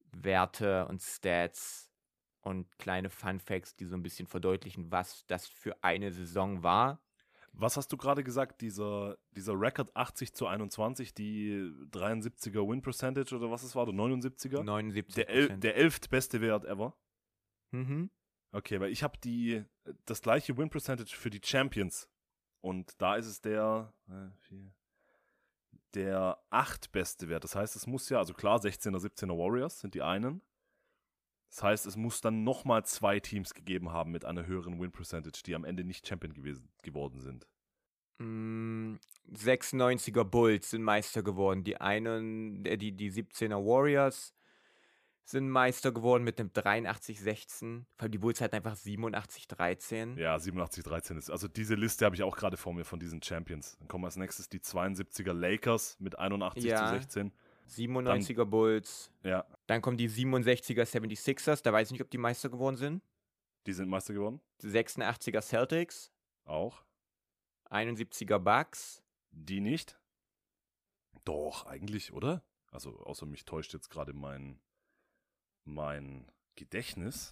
Werte und Stats und kleine Funfacts, die so ein bisschen verdeutlichen, was das für eine Saison war. Was hast du gerade gesagt, dieser, dieser Record achtzig zu einundzwanzig, die dreiundsiebziger Win Percentage oder was es war, oder neunundsiebziger? neunundsiebzig Der, el, der elftbeste Wert ever. Mhm. Okay, weil ich habe die das gleiche Win Percentage für die Champions und da ist es der äh, vier, der achtbeste Wert. Das heißt, es muss ja, also klar, sechzehner, siebzehner Warriors sind die einen. Das heißt, es muss dann nochmal zwei Teams gegeben haben mit einer höheren Win Percentage, die am Ende nicht Champion gewesen, geworden sind. Mm, sechsundneunziger Bulls sind Meister geworden. Die einen, äh, die, die siebzehner Warriors sind Meister geworden mit einem dreiundachtzig sechzehn. Vor allem die Bulls hatten einfach siebenundachtzig dreizehn. Ja, siebenundachtzig dreizehn ist, also diese Liste habe ich auch gerade vor mir von diesen Champions. Dann kommen als nächstes die zweiundsiebziger Lakers mit einundachtzig Ja. zu sechzehn. siebenundneunziger Bulls. Ja, Dann kommen die siebenundsechziger seventy-sixers. Da weiß ich nicht, ob die Meister geworden sind. die sind Meister geworden. sechsundachtziger Celtics. Auch. einundsiebziger Bucks. Die nicht. Doch, eigentlich, oder? Also, außer mich täuscht jetzt gerade mein, mein Gedächtnis.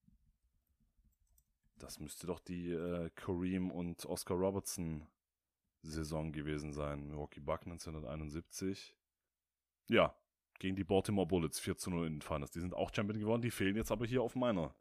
Das müsste doch die äh, Kareem und Oscar Robertson Saison gewesen sein. Milwaukee Bucks neunzehnhunderteinundsiebzig. Ja, gegen die Baltimore Bullets vier zu null in den Finals. Die sind auch Champion geworden, die fehlen jetzt aber hier auf meiner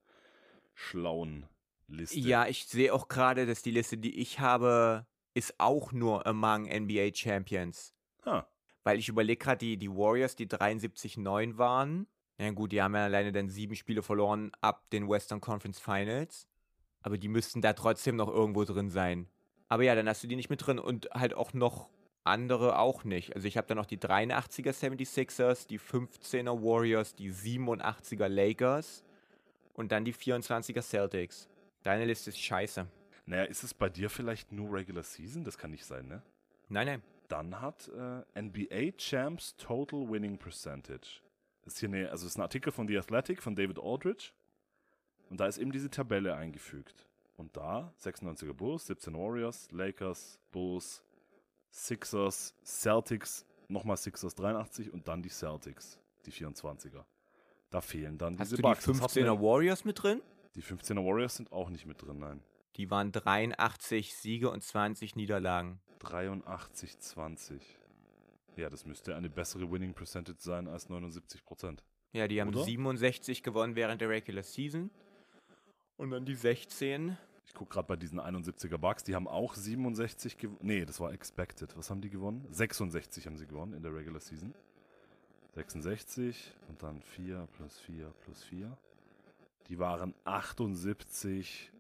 schlauen Liste. Ja, ich sehe auch gerade, dass die Liste, die ich habe, ist auch nur among N B A Champions. Ha, Weil ich überlege gerade, die, die Warriors, die dreiundsiebzig neun waren. Na gut, die haben ja alleine dann sieben Spiele verloren ab den Western Conference Finals. Aber die müssten da trotzdem noch irgendwo drin sein. Aber ja, dann hast du die nicht mit drin und halt auch noch andere auch nicht. Also ich habe dann noch die dreiundachtziger seventy-sixers, die fünfzehner Warriors, die siebenundachtziger Lakers und dann die vierundzwanziger Celtics. Deine Liste ist scheiße. naja, ist es bei dir vielleicht nur Regular Season? Das kann nicht sein, ne? Nein, nein. Dann hat äh, N B A Champs Total Winning Percentage. Das ist hier eine, also das ist ein Artikel von The Athletic von David Aldridge. Und da ist eben diese Tabelle eingefügt. Und da sechsundneunziger Bulls, siebzehn Warriors, Lakers, Bulls, Sixers, Celtics, nochmal Sixers dreiundachtzig und dann die Celtics, die vierundzwanziger. Da fehlen dann Hast diese du Bucks. die Das hat fünfzehner mir- Warriors mit drin? Die fünfzehner Warriors sind auch nicht mit drin, nein. Die waren dreiundachtzig Siege und zwanzig Niederlagen. dreiundachtzig zwanzig. Ja, das müsste eine bessere Winning Percentage sein als neunundsiebzig Prozent. Ja, die haben Oder? siebenundsechzig gewonnen während der Regular Season. Und dann die sechzehn. Ich gucke gerade bei diesen einundsiebziger Bucks, die haben auch siebenundsechzig gewonnen. Nee, das war expected. Was haben die gewonnen? sechsundsechzig haben sie gewonnen in der Regular Season. sechsundsechzig und dann vier plus vier plus vier. Die waren achtundsiebzig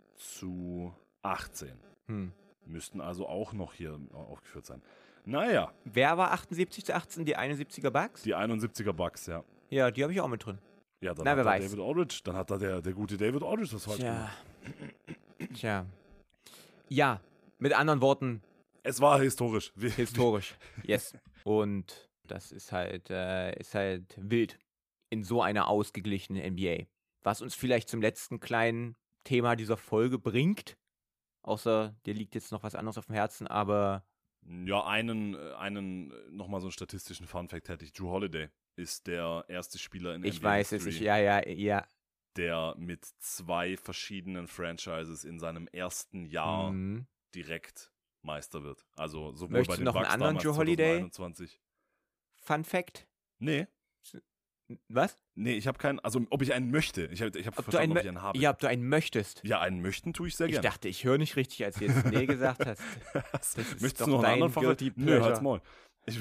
zu achtzehn. Hm. Müssten also auch noch hier aufgeführt sein. Naja, Wer war achtundsiebzig zu achtzehn? Die einundsiebziger Bucks? die einundsiebziger Bucks, ja. Ja, die habe ich auch mit drin. Ja, dann Na, hat wer da weiß. David Aldridge, dann hat da der, der gute David Aldridge das falsch Tja. gemacht. Tja. Ja, mit anderen Worten, Es war historisch. Wir- historisch. Yes. Und das ist halt, äh, ist halt wild in so einer ausgeglichenen N B A. Was uns vielleicht zum letzten kleinen Thema dieser Folge bringt. Außer dir liegt jetzt noch was anderes auf dem Herzen, aber Ja, einen, äh, einen äh, nochmal so einen statistischen Funfact hätte ich. Drew Holiday ist der erste Spieler in ich N B A weiß es, History, ich, ja, ja, ja. der mit zwei verschiedenen Franchises in seinem ersten Jahr Mhm. direkt Meister wird. Also sowohl Möchtest bei du den noch einen Bucks anderen damals Drew Holiday? zweitausendeinundzwanzig. Fun Fact. Nee, Was? nee, ich habe keinen, also ob ich einen möchte. Ich habe ich hab Ob du verstanden, einen, ob ich einen habe. ja, ob du einen möchtest. Ja, einen möchten tue ich sehr Ich gerne. dachte, ich höre nicht richtig, als du jetzt Nee gesagt hast. Das ist Möchtest doch du noch einen dein anderen Favorit? Guilty Nö, Pleasure. halt's Maul. Ich,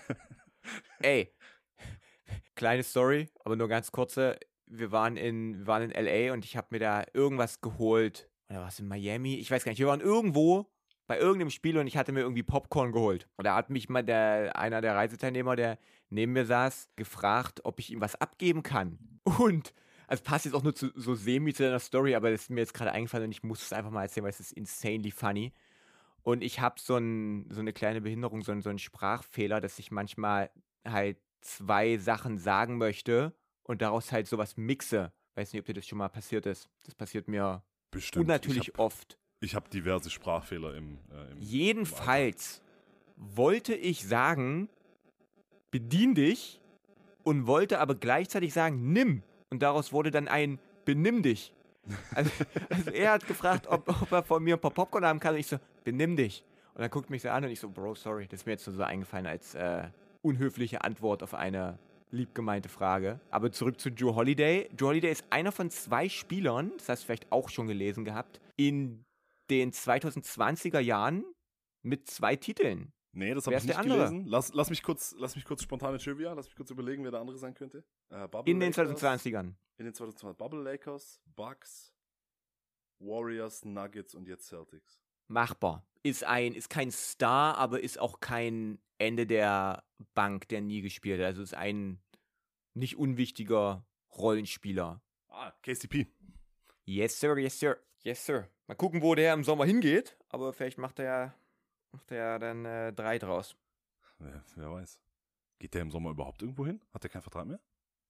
Ey, kleine Story, aber nur ganz kurze. Wir waren in, wir waren in L A und ich habe mir da irgendwas geholt. Oder was in Miami? Ich weiß gar nicht. Wir waren irgendwo bei irgendeinem Spiel und ich hatte mir irgendwie Popcorn geholt. Und da hat mich mal der, einer der Reiseteilnehmer, der neben mir saß, gefragt, ob ich ihm was abgeben kann. Und, also passt jetzt auch nur zu, so semi zu deiner Story, aber das ist mir jetzt gerade eingefallen und ich muss es einfach mal erzählen, weil es ist insanely funny. Und ich habe so, ein, so eine kleine Behinderung, so, ein, so einen Sprachfehler, dass ich manchmal halt zwei Sachen sagen möchte und daraus halt sowas mixe. Weiß nicht, ob dir das schon mal passiert ist. Das passiert mir bestimmt. unnatürlich Ich habe oft. hab diverse Sprachfehler im, äh, im Jedenfalls wollte ich sagen, bedien dich und wollte aber gleichzeitig sagen, nimm. Und daraus wurde dann ein benimm dich. Also, also er hat gefragt, ob, ob er von mir ein paar Popcorn haben kann und ich so, benimm dich. Und er guckt mich so an und ich so, Bro, sorry, das ist mir jetzt nur so eingefallen als äh, unhöfliche Antwort auf eine liebgemeinte Frage. Aber zurück zu Jrue Holiday. Jrue Holiday ist einer von zwei Spielern, das hast du vielleicht auch schon gelesen gehabt, in den zwanzig zwanziger Jahren mit zwei Titeln. Nee, das habe ich nicht gelesen. Lass, lass, mich kurz, lass mich kurz spontane Trivia, lass mich kurz überlegen, wer der andere sein könnte. Äh, in den zwanzig zwanzigern. In den zwanzig zwanzigern. Bubble Lakers, Bucks, Warriors, Nuggets und jetzt Celtics. Machbar. Ist ein, ist kein Star, aber ist auch kein Ende der Bank, der nie gespielt hat. Also ist ein nicht unwichtiger Rollenspieler. Ah, K C P. Yes, sir, yes, sir. Yes, sir. Mal gucken, wo der im Sommer hingeht, aber vielleicht macht er ja, macht er ja dann äh, drei draus. Wer, wer weiß. Geht der im Sommer überhaupt irgendwo hin? Hat der keinen Vertrag mehr?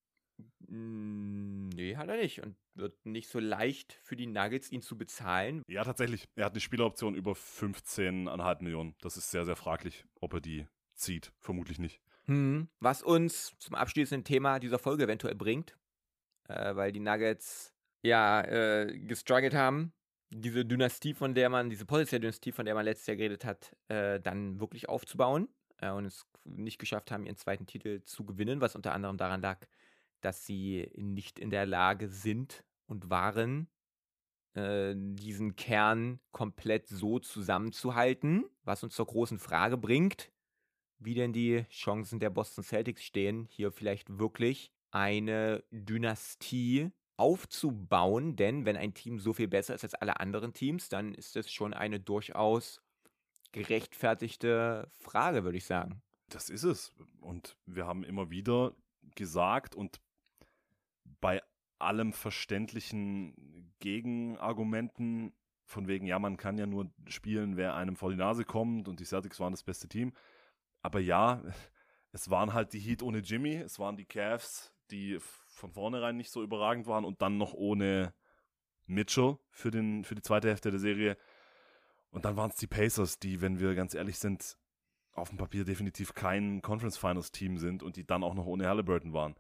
Mm, nee, hat er nicht. Und wird nicht so leicht für die Nuggets, ihn zu bezahlen. Ja, tatsächlich. Er hat eine Spieleroption über fünfzehn Komma fünf Millionen. Das ist sehr, sehr fraglich, ob er die zieht. Vermutlich nicht. Hm, was uns zum abschließenden Thema dieser Folge eventuell bringt, äh, weil die Nuggets ja äh, gestruggelt haben, diese Dynastie, von der man, diese potenzielle Dynastie, von der man letztes Jahr geredet hat, äh, dann wirklich aufzubauen äh, und es nicht geschafft haben, ihren zweiten Titel zu gewinnen, was unter anderem daran lag, dass sie nicht in der Lage sind und waren, äh, diesen Kern komplett so zusammenzuhalten, was uns zur großen Frage bringt, wie denn die Chancen der Boston Celtics stehen, hier vielleicht wirklich eine Dynastie aufzubauen, denn wenn ein Team so viel besser ist als alle anderen Teams, dann ist das schon eine durchaus gerechtfertigte Frage, würde ich sagen. Das ist es. Und wir haben immer wieder gesagt und bei allem verständlichen Gegenargumenten von wegen, ja, man kann ja nur spielen, wer einem vor die Nase kommt und die Celtics waren das beste Team. Aber ja, es waren halt die Heat ohne Jimmy, es waren die Cavs, die von vornherein nicht so überragend waren und dann noch ohne Mitchell für, den, für die zweite Hälfte der Serie. Und dann waren es die Pacers, die, wenn wir ganz ehrlich sind, auf dem Papier definitiv kein Conference-Finals-Team sind und die dann auch noch ohne Halliburton waren.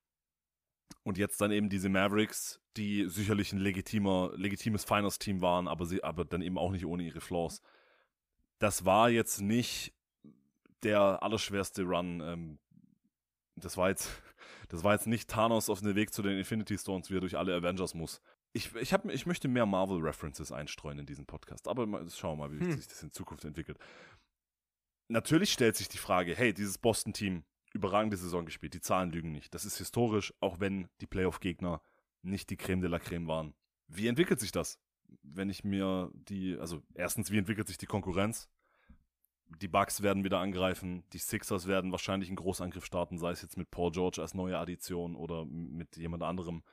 Und jetzt dann eben diese Mavericks, die sicherlich ein legitimer, legitimes Finals-Team waren, aber, sie, aber dann eben auch nicht ohne ihre Flaws. Das war jetzt nicht der allerschwerste Run. Ähm, das war jetzt, das war jetzt nicht Thanos auf dem Weg zu den Infinity Stones, wie er durch alle Avengers muss. Ich, ich, hab, ich möchte mehr Marvel-References einstreuen in diesen Podcast, aber mal, schauen wir mal, wie hm. sich das in Zukunft entwickelt. Natürlich stellt sich die Frage, hey, dieses Boston-Team, überragende Saison gespielt, die Zahlen lügen nicht. Das ist historisch, auch wenn die Playoff-Gegner nicht die Creme de la Creme waren. Wie entwickelt sich das? Wenn ich mir die, also erstens, wie entwickelt sich die Konkurrenz? Die Bucks werden wieder angreifen, die Sixers werden wahrscheinlich einen Großangriff starten, sei es jetzt mit Paul George als neue Addition oder mit jemand anderem.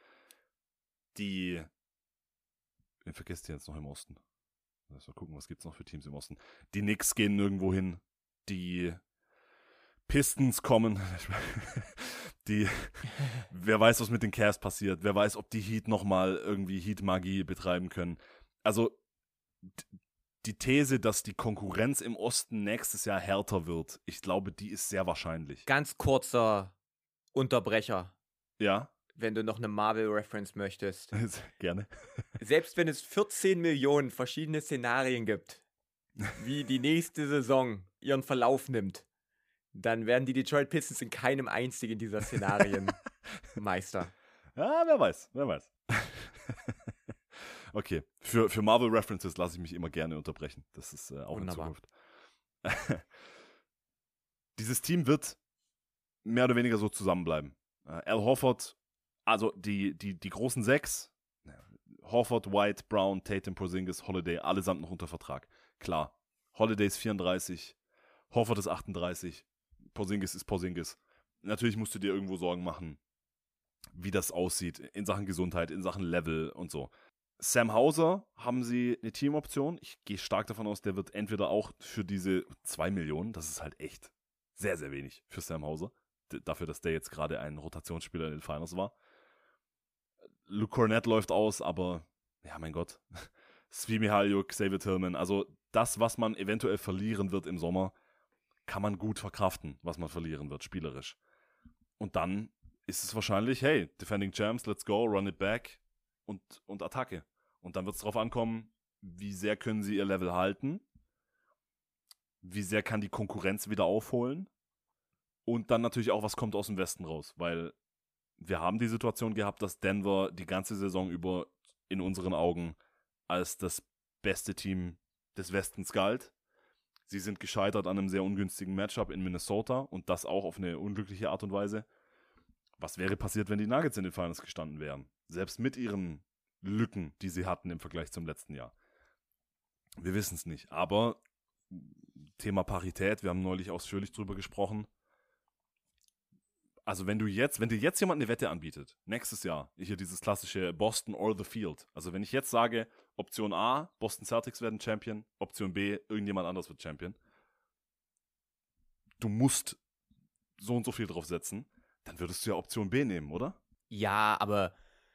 Die, wen vergesst ihr jetzt noch im Osten? Lass mal gucken, was gibt's noch für Teams im Osten. Die Knicks gehen nirgendwo hin, die Pistons kommen, die, wer weiß, was mit den Cavs passiert, wer weiß, ob die Heat nochmal irgendwie Heat-Magie betreiben können. Also, die These, dass die Konkurrenz im Osten nächstes Jahr härter wird, ich glaube, die ist sehr wahrscheinlich. Ganz kurzer Unterbrecher. Ja? Wenn du noch eine Marvel-Reference möchtest. Gerne. Selbst wenn es vierzehn Millionen verschiedene Szenarien gibt, wie die nächste Saison ihren Verlauf nimmt, dann werden die Detroit Pistons in keinem einzigen dieser Szenarien Meister. Ja, wer weiß, wer weiß. Okay, für, für Marvel-References lasse ich mich immer gerne unterbrechen. Das ist äh, auch Wunderbar. In Zukunft. Dieses Team wird mehr oder weniger so zusammenbleiben. Äh, Al Horford, also die, die, die großen sechs, Horford, White, Brown, Tatum, Porzingis, Holiday, allesamt noch unter Vertrag. Klar, Holiday ist vierunddreißig, Horford ist achtunddreißig, Porzingis ist Porzingis. Natürlich musst du dir irgendwo Sorgen machen, wie das aussieht in Sachen Gesundheit, in Sachen Level und so. Sam Hauser haben sie eine Teamoption. Ich gehe stark davon aus, der wird entweder auch für diese zwei Millionen, das ist halt echt sehr, sehr wenig für Sam Hauser, d- dafür, dass der jetzt gerade ein Rotationsspieler in den Finals war. Luke Cornett läuft aus, aber ja, mein Gott, Svi Mykhailiuk, Xavier Tillman, also das, was man eventuell verlieren wird im Sommer, kann man gut verkraften, was man verlieren wird, spielerisch. Und dann ist es wahrscheinlich, hey, Defending Champs, let's go, run it back und, und Attacke. Und dann wird es darauf ankommen, wie sehr können sie ihr Level halten, wie sehr kann die Konkurrenz wieder aufholen und dann natürlich auch, was kommt aus dem Westen raus, weil wir haben die Situation gehabt, dass Denver die ganze Saison über in unseren Augen als das beste Team des Westens galt. Sie sind gescheitert an einem sehr ungünstigen Matchup in Minnesota und das auch auf eine unglückliche Art und Weise. Was wäre passiert, wenn die Nuggets in den Finals gestanden wären? Selbst mit ihren Lücken, die sie hatten im Vergleich zum letzten Jahr. Wir wissen es nicht, aber Thema Parität, wir haben neulich ausführlich drüber gesprochen. Also wenn du jetzt, wenn dir jetzt jemand eine Wette anbietet, nächstes Jahr, hier dieses klassische Boston or the Field, also wenn ich jetzt sage, Option A, Boston Celtics werden Champion, Option B, irgendjemand anderes wird Champion, du musst so und so viel drauf setzen, dann würdest du ja Option B nehmen, oder? Ja, aber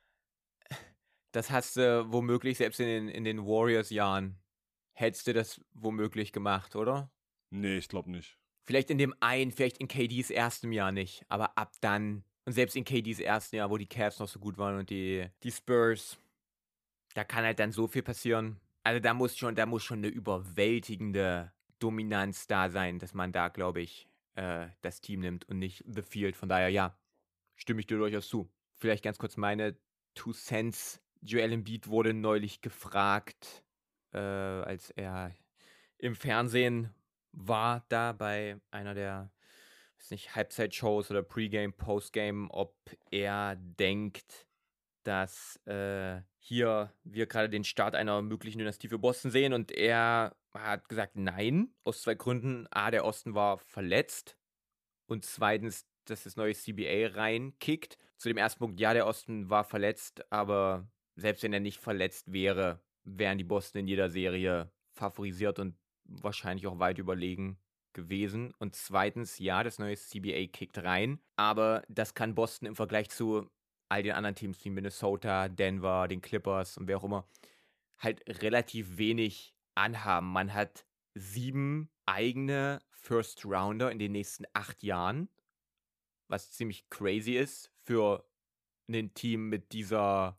das hast du womöglich selbst in den, in den Warriors-Jahren, hättest du das womöglich gemacht, oder? Nee, ich glaube nicht. Vielleicht in dem einen, vielleicht in K Ds erstem Jahr nicht, aber ab dann, und selbst in K Ds ersten Jahr, wo die Cavs noch so gut waren und die, die Spurs, da kann halt dann so viel passieren. Also da muss schon, da muss schon eine überwältigende Dominanz da sein, dass man da, glaube ich, äh, das Team nimmt und nicht The Field. Von daher, ja, stimme ich dir durchaus zu. Vielleicht ganz kurz meine Two Cents. Joel Embiid wurde neulich gefragt, äh, als er im Fernsehen war da bei einer der, weiß nicht, Halbzeitshows oder Pre-Game, Post-Game, ob er denkt, dass äh, hier wir gerade den Start einer möglichen Dynastie für Boston sehen, und er hat gesagt, nein, aus zwei Gründen. A, der Osten war verletzt und zweitens, dass das neue C B A reinkickt. Zu dem ersten Punkt, ja, der Osten war verletzt, aber selbst wenn er nicht verletzt wäre, wären die Boston in jeder Serie favorisiert und wahrscheinlich auch weit überlegen gewesen. Und zweitens, ja, das neue C B A kickt rein, aber das kann Boston im Vergleich zu all den anderen Teams wie Minnesota, Denver, den Clippers und wer auch immer, halt relativ wenig anhaben. Man hat sieben eigene First Rounder in den nächsten acht Jahren, was ziemlich crazy ist für ein Team mit dieser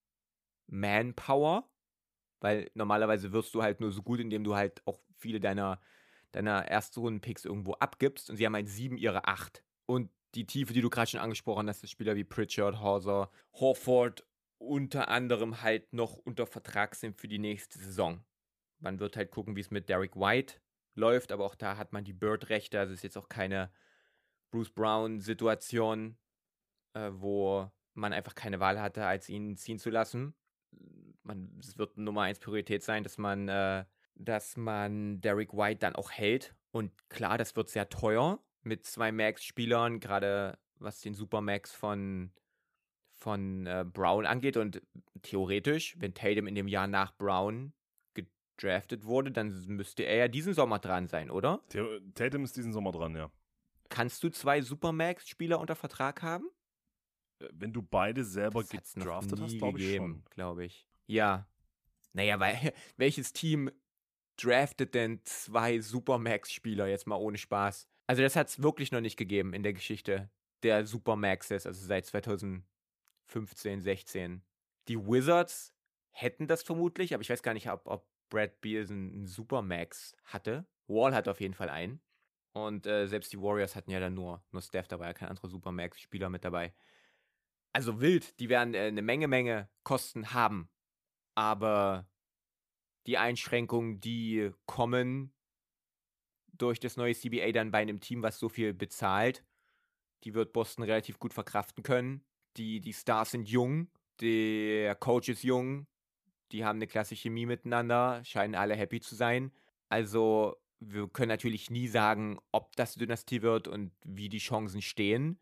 Manpower, weil normalerweise wirst du halt nur so gut, indem du halt auch viele deiner, deiner Erstrunden-Picks irgendwo abgibst, und sie haben halt sieben ihrer acht. Und die Tiefe, die du gerade schon angesprochen hast, ist Spieler wie Pritchard, Hauser, Horford unter anderem halt noch unter Vertrag sind für die nächste Saison. Man wird halt gucken, wie es mit Derek White läuft, aber auch da hat man die Bird-Rechte, also ist jetzt auch keine Bruce Brown-Situation, äh, wo man einfach keine Wahl hatte, als ihn ziehen zu lassen. Man, es wird Nummer eins Priorität sein, dass man, äh, dass man Derek White dann auch hält. Und klar, das wird sehr teuer mit zwei Max-Spielern, gerade was den Supermax von, von äh, Brown angeht. Und theoretisch, wenn Tatum in dem Jahr nach Brown gedraftet wurde, dann müsste er ja diesen Sommer dran sein, oder? Tatum ist diesen Sommer dran, ja. Kannst du zwei Supermax-Spieler unter Vertrag haben? Wenn du beide selber Das hat's gedraftet noch nie hast, glaube ich gegeben, schon. glaube ich. Ja. Naja, weil welches Team draftet denn zwei Supermax-Spieler, jetzt mal ohne Spaß? Also das hat es wirklich noch nicht gegeben in der Geschichte der Supermaxes, also seit zwanzig fünfzehn, sechzehn. Die Wizards hätten das vermutlich, aber ich weiß gar nicht, ob, ob Brad Beals einen Supermax hatte. Wall hat auf jeden Fall einen. Und äh, selbst die Warriors hatten ja dann nur, nur Steph dabei, kein anderer Supermax-Spieler mit dabei. Also wild, die werden äh, eine Menge, Menge Kosten haben. Aber die Einschränkungen, die kommen durch das neue C B A dann bei einem Team, was so viel bezahlt, die wird Boston relativ gut verkraften können. Die, die Stars sind jung, der Coach ist jung, die haben eine klasse Chemie miteinander, scheinen alle happy zu sein. Also wir können natürlich nie sagen, ob das Dynastie wird und wie die Chancen stehen.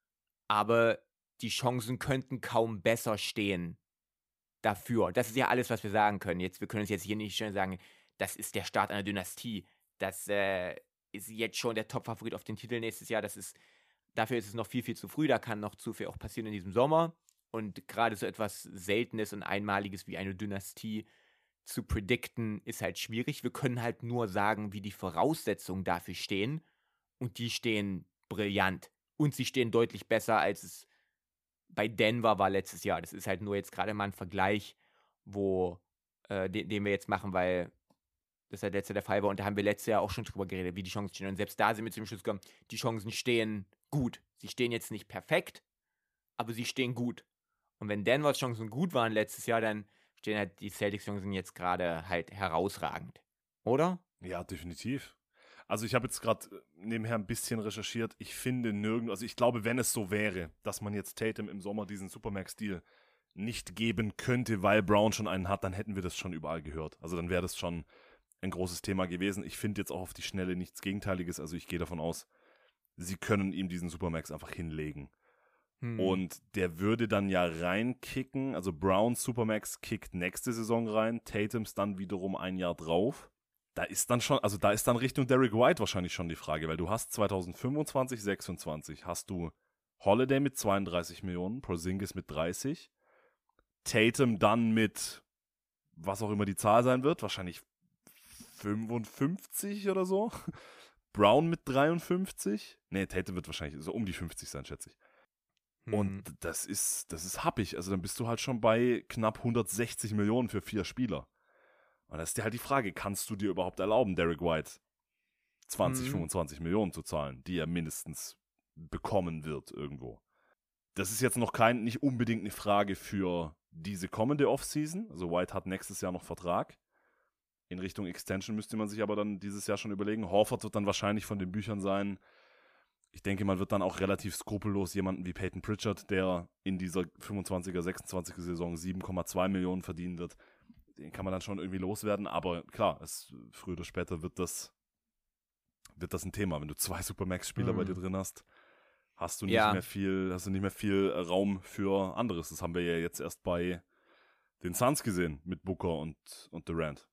Aber die Chancen könnten kaum besser stehen dafür. Das ist ja alles, was wir sagen können. Jetzt, wir können uns jetzt hier nicht schon sagen, das ist der Start einer Dynastie. Das äh, ist jetzt schon der Top-Favorit auf den Titel nächstes Jahr. Das ist, dafür ist es noch viel, viel zu früh. Da kann noch zu viel auch passieren in diesem Sommer. Und gerade so etwas Seltenes und Einmaliges wie eine Dynastie zu predikten, ist halt schwierig. Wir können halt nur sagen, wie die Voraussetzungen dafür stehen. Und die stehen brillant. Und sie stehen deutlich besser, als es bei Denver war letztes Jahr. Das ist halt nur jetzt gerade mal ein Vergleich, wo, äh, den, den wir jetzt machen, weil das halt letztes Jahr der Fall war. Und da haben wir letztes Jahr auch schon drüber geredet, wie die Chancen stehen. Und selbst da sind wir zu dem Schluss gekommen, die Chancen stehen gut. Sie stehen jetzt nicht perfekt, aber sie stehen gut. Und wenn Denvers Chancen gut waren letztes Jahr, dann stehen halt die Celtics-Chancen jetzt gerade halt herausragend. Oder? Ja, definitiv. Also ich habe jetzt gerade nebenher ein bisschen recherchiert. Ich finde nirgendwo, also ich glaube, wenn es so wäre, dass man jetzt Tatum im Sommer diesen Supermax-Deal nicht geben könnte, weil Brown schon einen hat, dann hätten wir das schon überall gehört. Also dann wäre das schon ein großes Thema gewesen. Ich finde jetzt auch auf die Schnelle nichts Gegenteiliges. Also ich gehe davon aus, sie können ihm diesen Supermax einfach hinlegen. Hm. Und der würde dann ja reinkicken. Also Browns Supermax kickt nächste Saison rein, Tatums dann wiederum ein Jahr drauf. Da ist dann schon, also da ist dann Richtung Derrick White wahrscheinlich schon die Frage, weil du hast zwanzig fünfundzwanzig, sechsundzwanzig hast du Holiday mit zweiunddreißig Millionen, Porzingis mit dreißig, Tatum dann mit, was auch immer die Zahl sein wird, wahrscheinlich fünfundfünfzig oder so, Brown mit dreiundfünfzig, nee, Tatum wird wahrscheinlich so um die fünfzig sein, schätze ich. Hm. Und das ist, das ist happig, also dann bist du halt schon bei knapp hundertsechzig Millionen für vier Spieler. Und das ist dir halt die Frage, kannst du dir überhaupt erlauben, Derrick White zwanzig, hm. fünfundzwanzig Millionen zu zahlen, die er mindestens bekommen wird irgendwo. Das ist jetzt noch kein, nicht unbedingt eine Frage für diese kommende Offseason. Also White hat nächstes Jahr noch Vertrag. In Richtung Extension müsste man sich aber dann dieses Jahr schon überlegen. Horford wird dann wahrscheinlich von den Büchern sein. Ich denke, man wird dann auch relativ skrupellos jemanden wie Peyton Pritchard, der in dieser fünfundzwanziger, sechsundzwanziger Saison sieben Komma zwei Millionen verdienen wird, den kann man dann schon irgendwie loswerden, aber klar, es, früher oder später wird das, wird das ein Thema. Wenn du zwei Supermax-Spieler mhm. bei dir drin hast, hast du nicht ja. mehr viel, hast du nicht mehr viel Raum für anderes. Das haben wir ja jetzt erst bei den Suns gesehen mit Booker und, und Durant.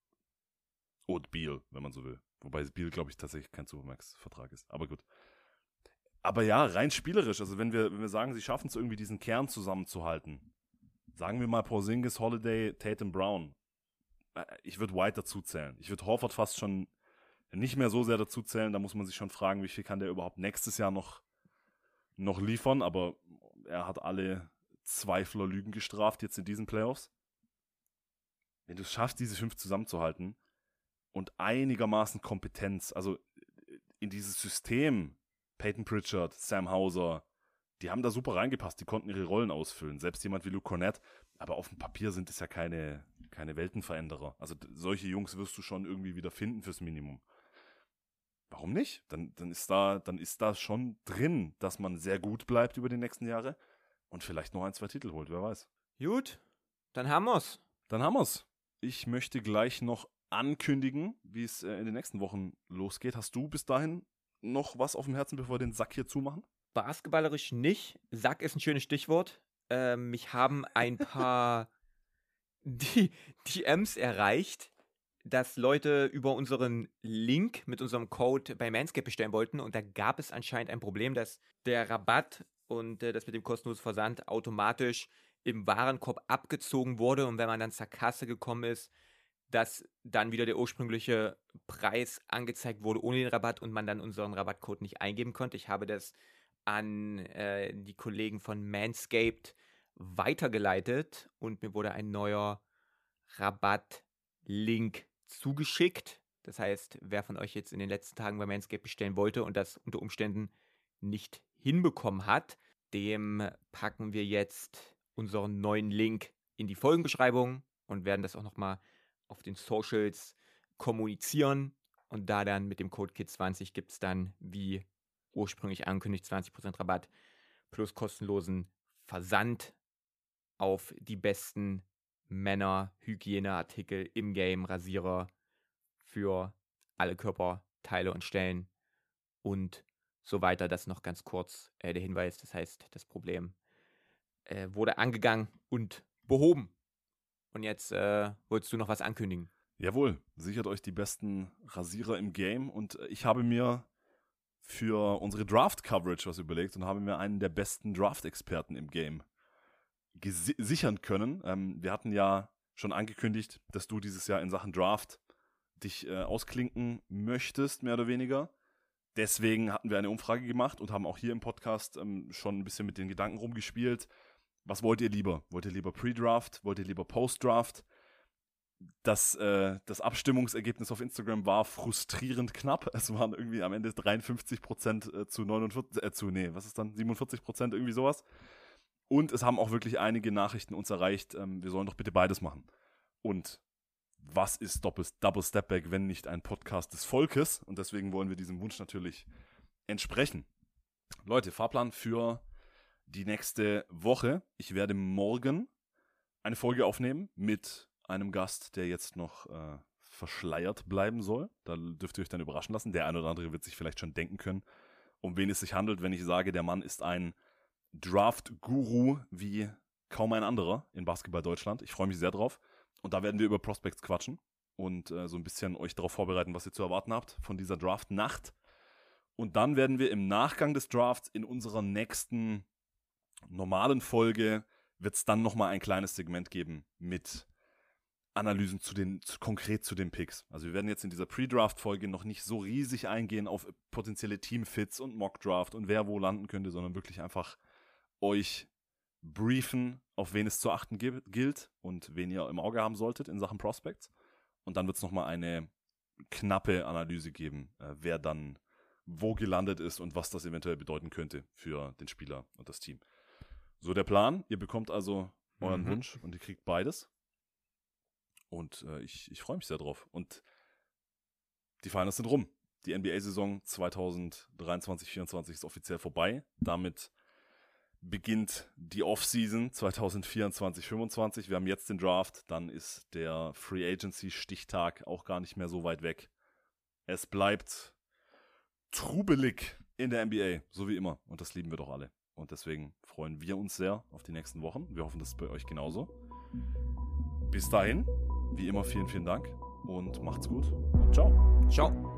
Und Beal, wenn man so will. Wobei Beal, glaube ich, tatsächlich kein Supermax-Vertrag ist. Aber gut. Aber ja, rein spielerisch. Also wenn wir, wenn wir sagen, sie schaffen es irgendwie, diesen Kern zusammenzuhalten, sagen wir mal Porzingis, Holiday, Tatum, Brown. Ich würde White dazu zählen. Ich würde Horford fast schon nicht mehr so sehr dazu zählen. Da muss man sich schon fragen, wie viel kann der überhaupt nächstes Jahr noch, noch liefern. Aber er hat alle Zweifler Lügen gestraft jetzt in diesen Playoffs. Wenn du es schaffst, diese fünf zusammenzuhalten und einigermaßen Kompetenz, also in dieses System, Peyton Pritchard, Sam Hauser, die haben da super reingepasst, die konnten ihre Rollen ausfüllen. Selbst jemand wie Luke Cornett, aber auf dem Papier sind es ja keine, keine Weltenveränderer. Also solche Jungs wirst du schon irgendwie wieder finden fürs Minimum. Warum nicht? Dann, dann ist da, dann ist da schon drin, dass man sehr gut bleibt über die nächsten Jahre und vielleicht noch ein, zwei Titel holt, wer weiß. Gut, dann haben wir's. Dann haben wir's. Ich möchte gleich noch ankündigen, wie es äh, in den nächsten Wochen losgeht. Hast du bis dahin noch was auf dem Herzen, bevor wir den Sack hier zumachen? Basketballerisch nicht. Sack ist ein schönes Stichwort. Ähm, mich haben ein paar D Ms erreicht, dass Leute über unseren Link mit unserem Code bei Manscaped bestellen wollten. Und da gab es anscheinend ein Problem, dass der Rabatt und äh, das mit dem kostenlosen Versand automatisch im Warenkorb abgezogen wurde. Und wenn man dann zur Kasse gekommen ist, dass dann wieder der ursprüngliche Preis angezeigt wurde ohne den Rabatt und man dann unseren Rabattcode nicht eingeben konnte. Ich habe das an äh, die Kollegen von Manscaped weitergeleitet und mir wurde ein neuer Rabattlink zugeschickt. Das heißt, wer von euch jetzt in den letzten Tagen bei Manscaped bestellen wollte und das unter Umständen nicht hinbekommen hat, dem packen wir jetzt unseren neuen Link in die Folgenbeschreibung und werden das auch nochmal auf den Socials kommunizieren. Und da dann mit dem Code K I D zwanzig gibt es dann, wie ursprünglich angekündigt, zwanzig Prozent Rabatt plus kostenlosen Versand auf die besten Männer-Hygieneartikel im Game, Rasierer für alle Körperteile und Stellen und so weiter. Das noch ganz kurz äh, der Hinweis. Das heißt, das Problem äh, wurde angegangen und behoben. Und jetzt äh, wolltest du noch was ankündigen? Jawohl, sichert euch die besten Rasierer im Game. Und ich habe mir für unsere Draft-Coverage was überlegt und habe mir einen der besten Draft-Experten im Game gesi- sichern können. Ähm, wir hatten ja schon angekündigt, dass du dieses Jahr in Sachen Draft dich äh, ausklinken möchtest, mehr oder weniger. deswegen hatten wir eine Umfrage gemacht und haben auch hier im Podcast ähm, schon ein bisschen mit den Gedanken rumgespielt. Was wollt ihr lieber? Wollt ihr lieber Pre-Draft? Wollt ihr lieber Post-Draft? Das, äh, das Abstimmungsergebnis auf Instagram war frustrierend knapp. Es waren irgendwie am Ende dreiundfünfzig Prozent zu neunundvierzig, äh, zu, nee, was ist dann, siebenundvierzig Prozent, irgendwie sowas. Und es haben auch wirklich einige Nachrichten uns erreicht, ähm, wir sollen doch bitte beides machen. Und was ist Double, Double Step Back, wenn nicht ein Podcast des Volkes? Und deswegen wollen wir diesem Wunsch natürlich entsprechen. Leute, Fahrplan für die nächste Woche. Ich werde morgen eine Folge aufnehmen mit einem Gast, der jetzt noch äh, verschleiert bleiben soll. Da dürft ihr euch dann überraschen lassen. Der eine oder andere wird sich vielleicht schon denken können, um wen es sich handelt, wenn ich sage, der Mann ist ein Draft-Guru wie kaum ein anderer in Basketball Deutschland. Ich freue mich sehr drauf. Und da werden wir über Prospects quatschen und äh, so ein bisschen euch darauf vorbereiten, was ihr zu erwarten habt von dieser Draft-Nacht. Und dann werden wir im Nachgang des Drafts in unserer nächsten normalen Folge wird es dann nochmal ein kleines Segment geben mit Analysen zu den, zu, konkret zu den Picks. Also wir werden jetzt in dieser Pre-Draft-Folge noch nicht so riesig eingehen auf potenzielle Teamfits und Mock-Draft und wer wo landen könnte, sondern wirklich einfach euch briefen, auf wen es zu achten gi- gilt und wen ihr im Auge haben solltet in Sachen Prospects. Und dann wird es nochmal eine knappe Analyse geben, äh, wer dann wo gelandet ist und was das eventuell bedeuten könnte für den Spieler und das Team. So der Plan. Ihr bekommt also euren Mhm. Wunsch und ihr kriegt beides. Und äh, ich, ich freue mich sehr drauf. Und die Finals sind rum. Die N B A-Saison zweitausenddreiundzwanzig vierundzwanzig ist offiziell vorbei. Damit beginnt die Offseason zweitausendvierundzwanzig fünfundzwanzig. Wir haben jetzt den Draft. Dann ist der Free Agency-Stichtag auch gar nicht mehr so weit weg. Es bleibt trubelig in der N B A, so wie immer. Und das lieben wir doch alle. Und deswegen freuen wir uns sehr auf die nächsten Wochen. Wir hoffen, das ist bei euch genauso. Bis dahin, wie immer, vielen, vielen Dank und macht's gut und ciao. Ciao.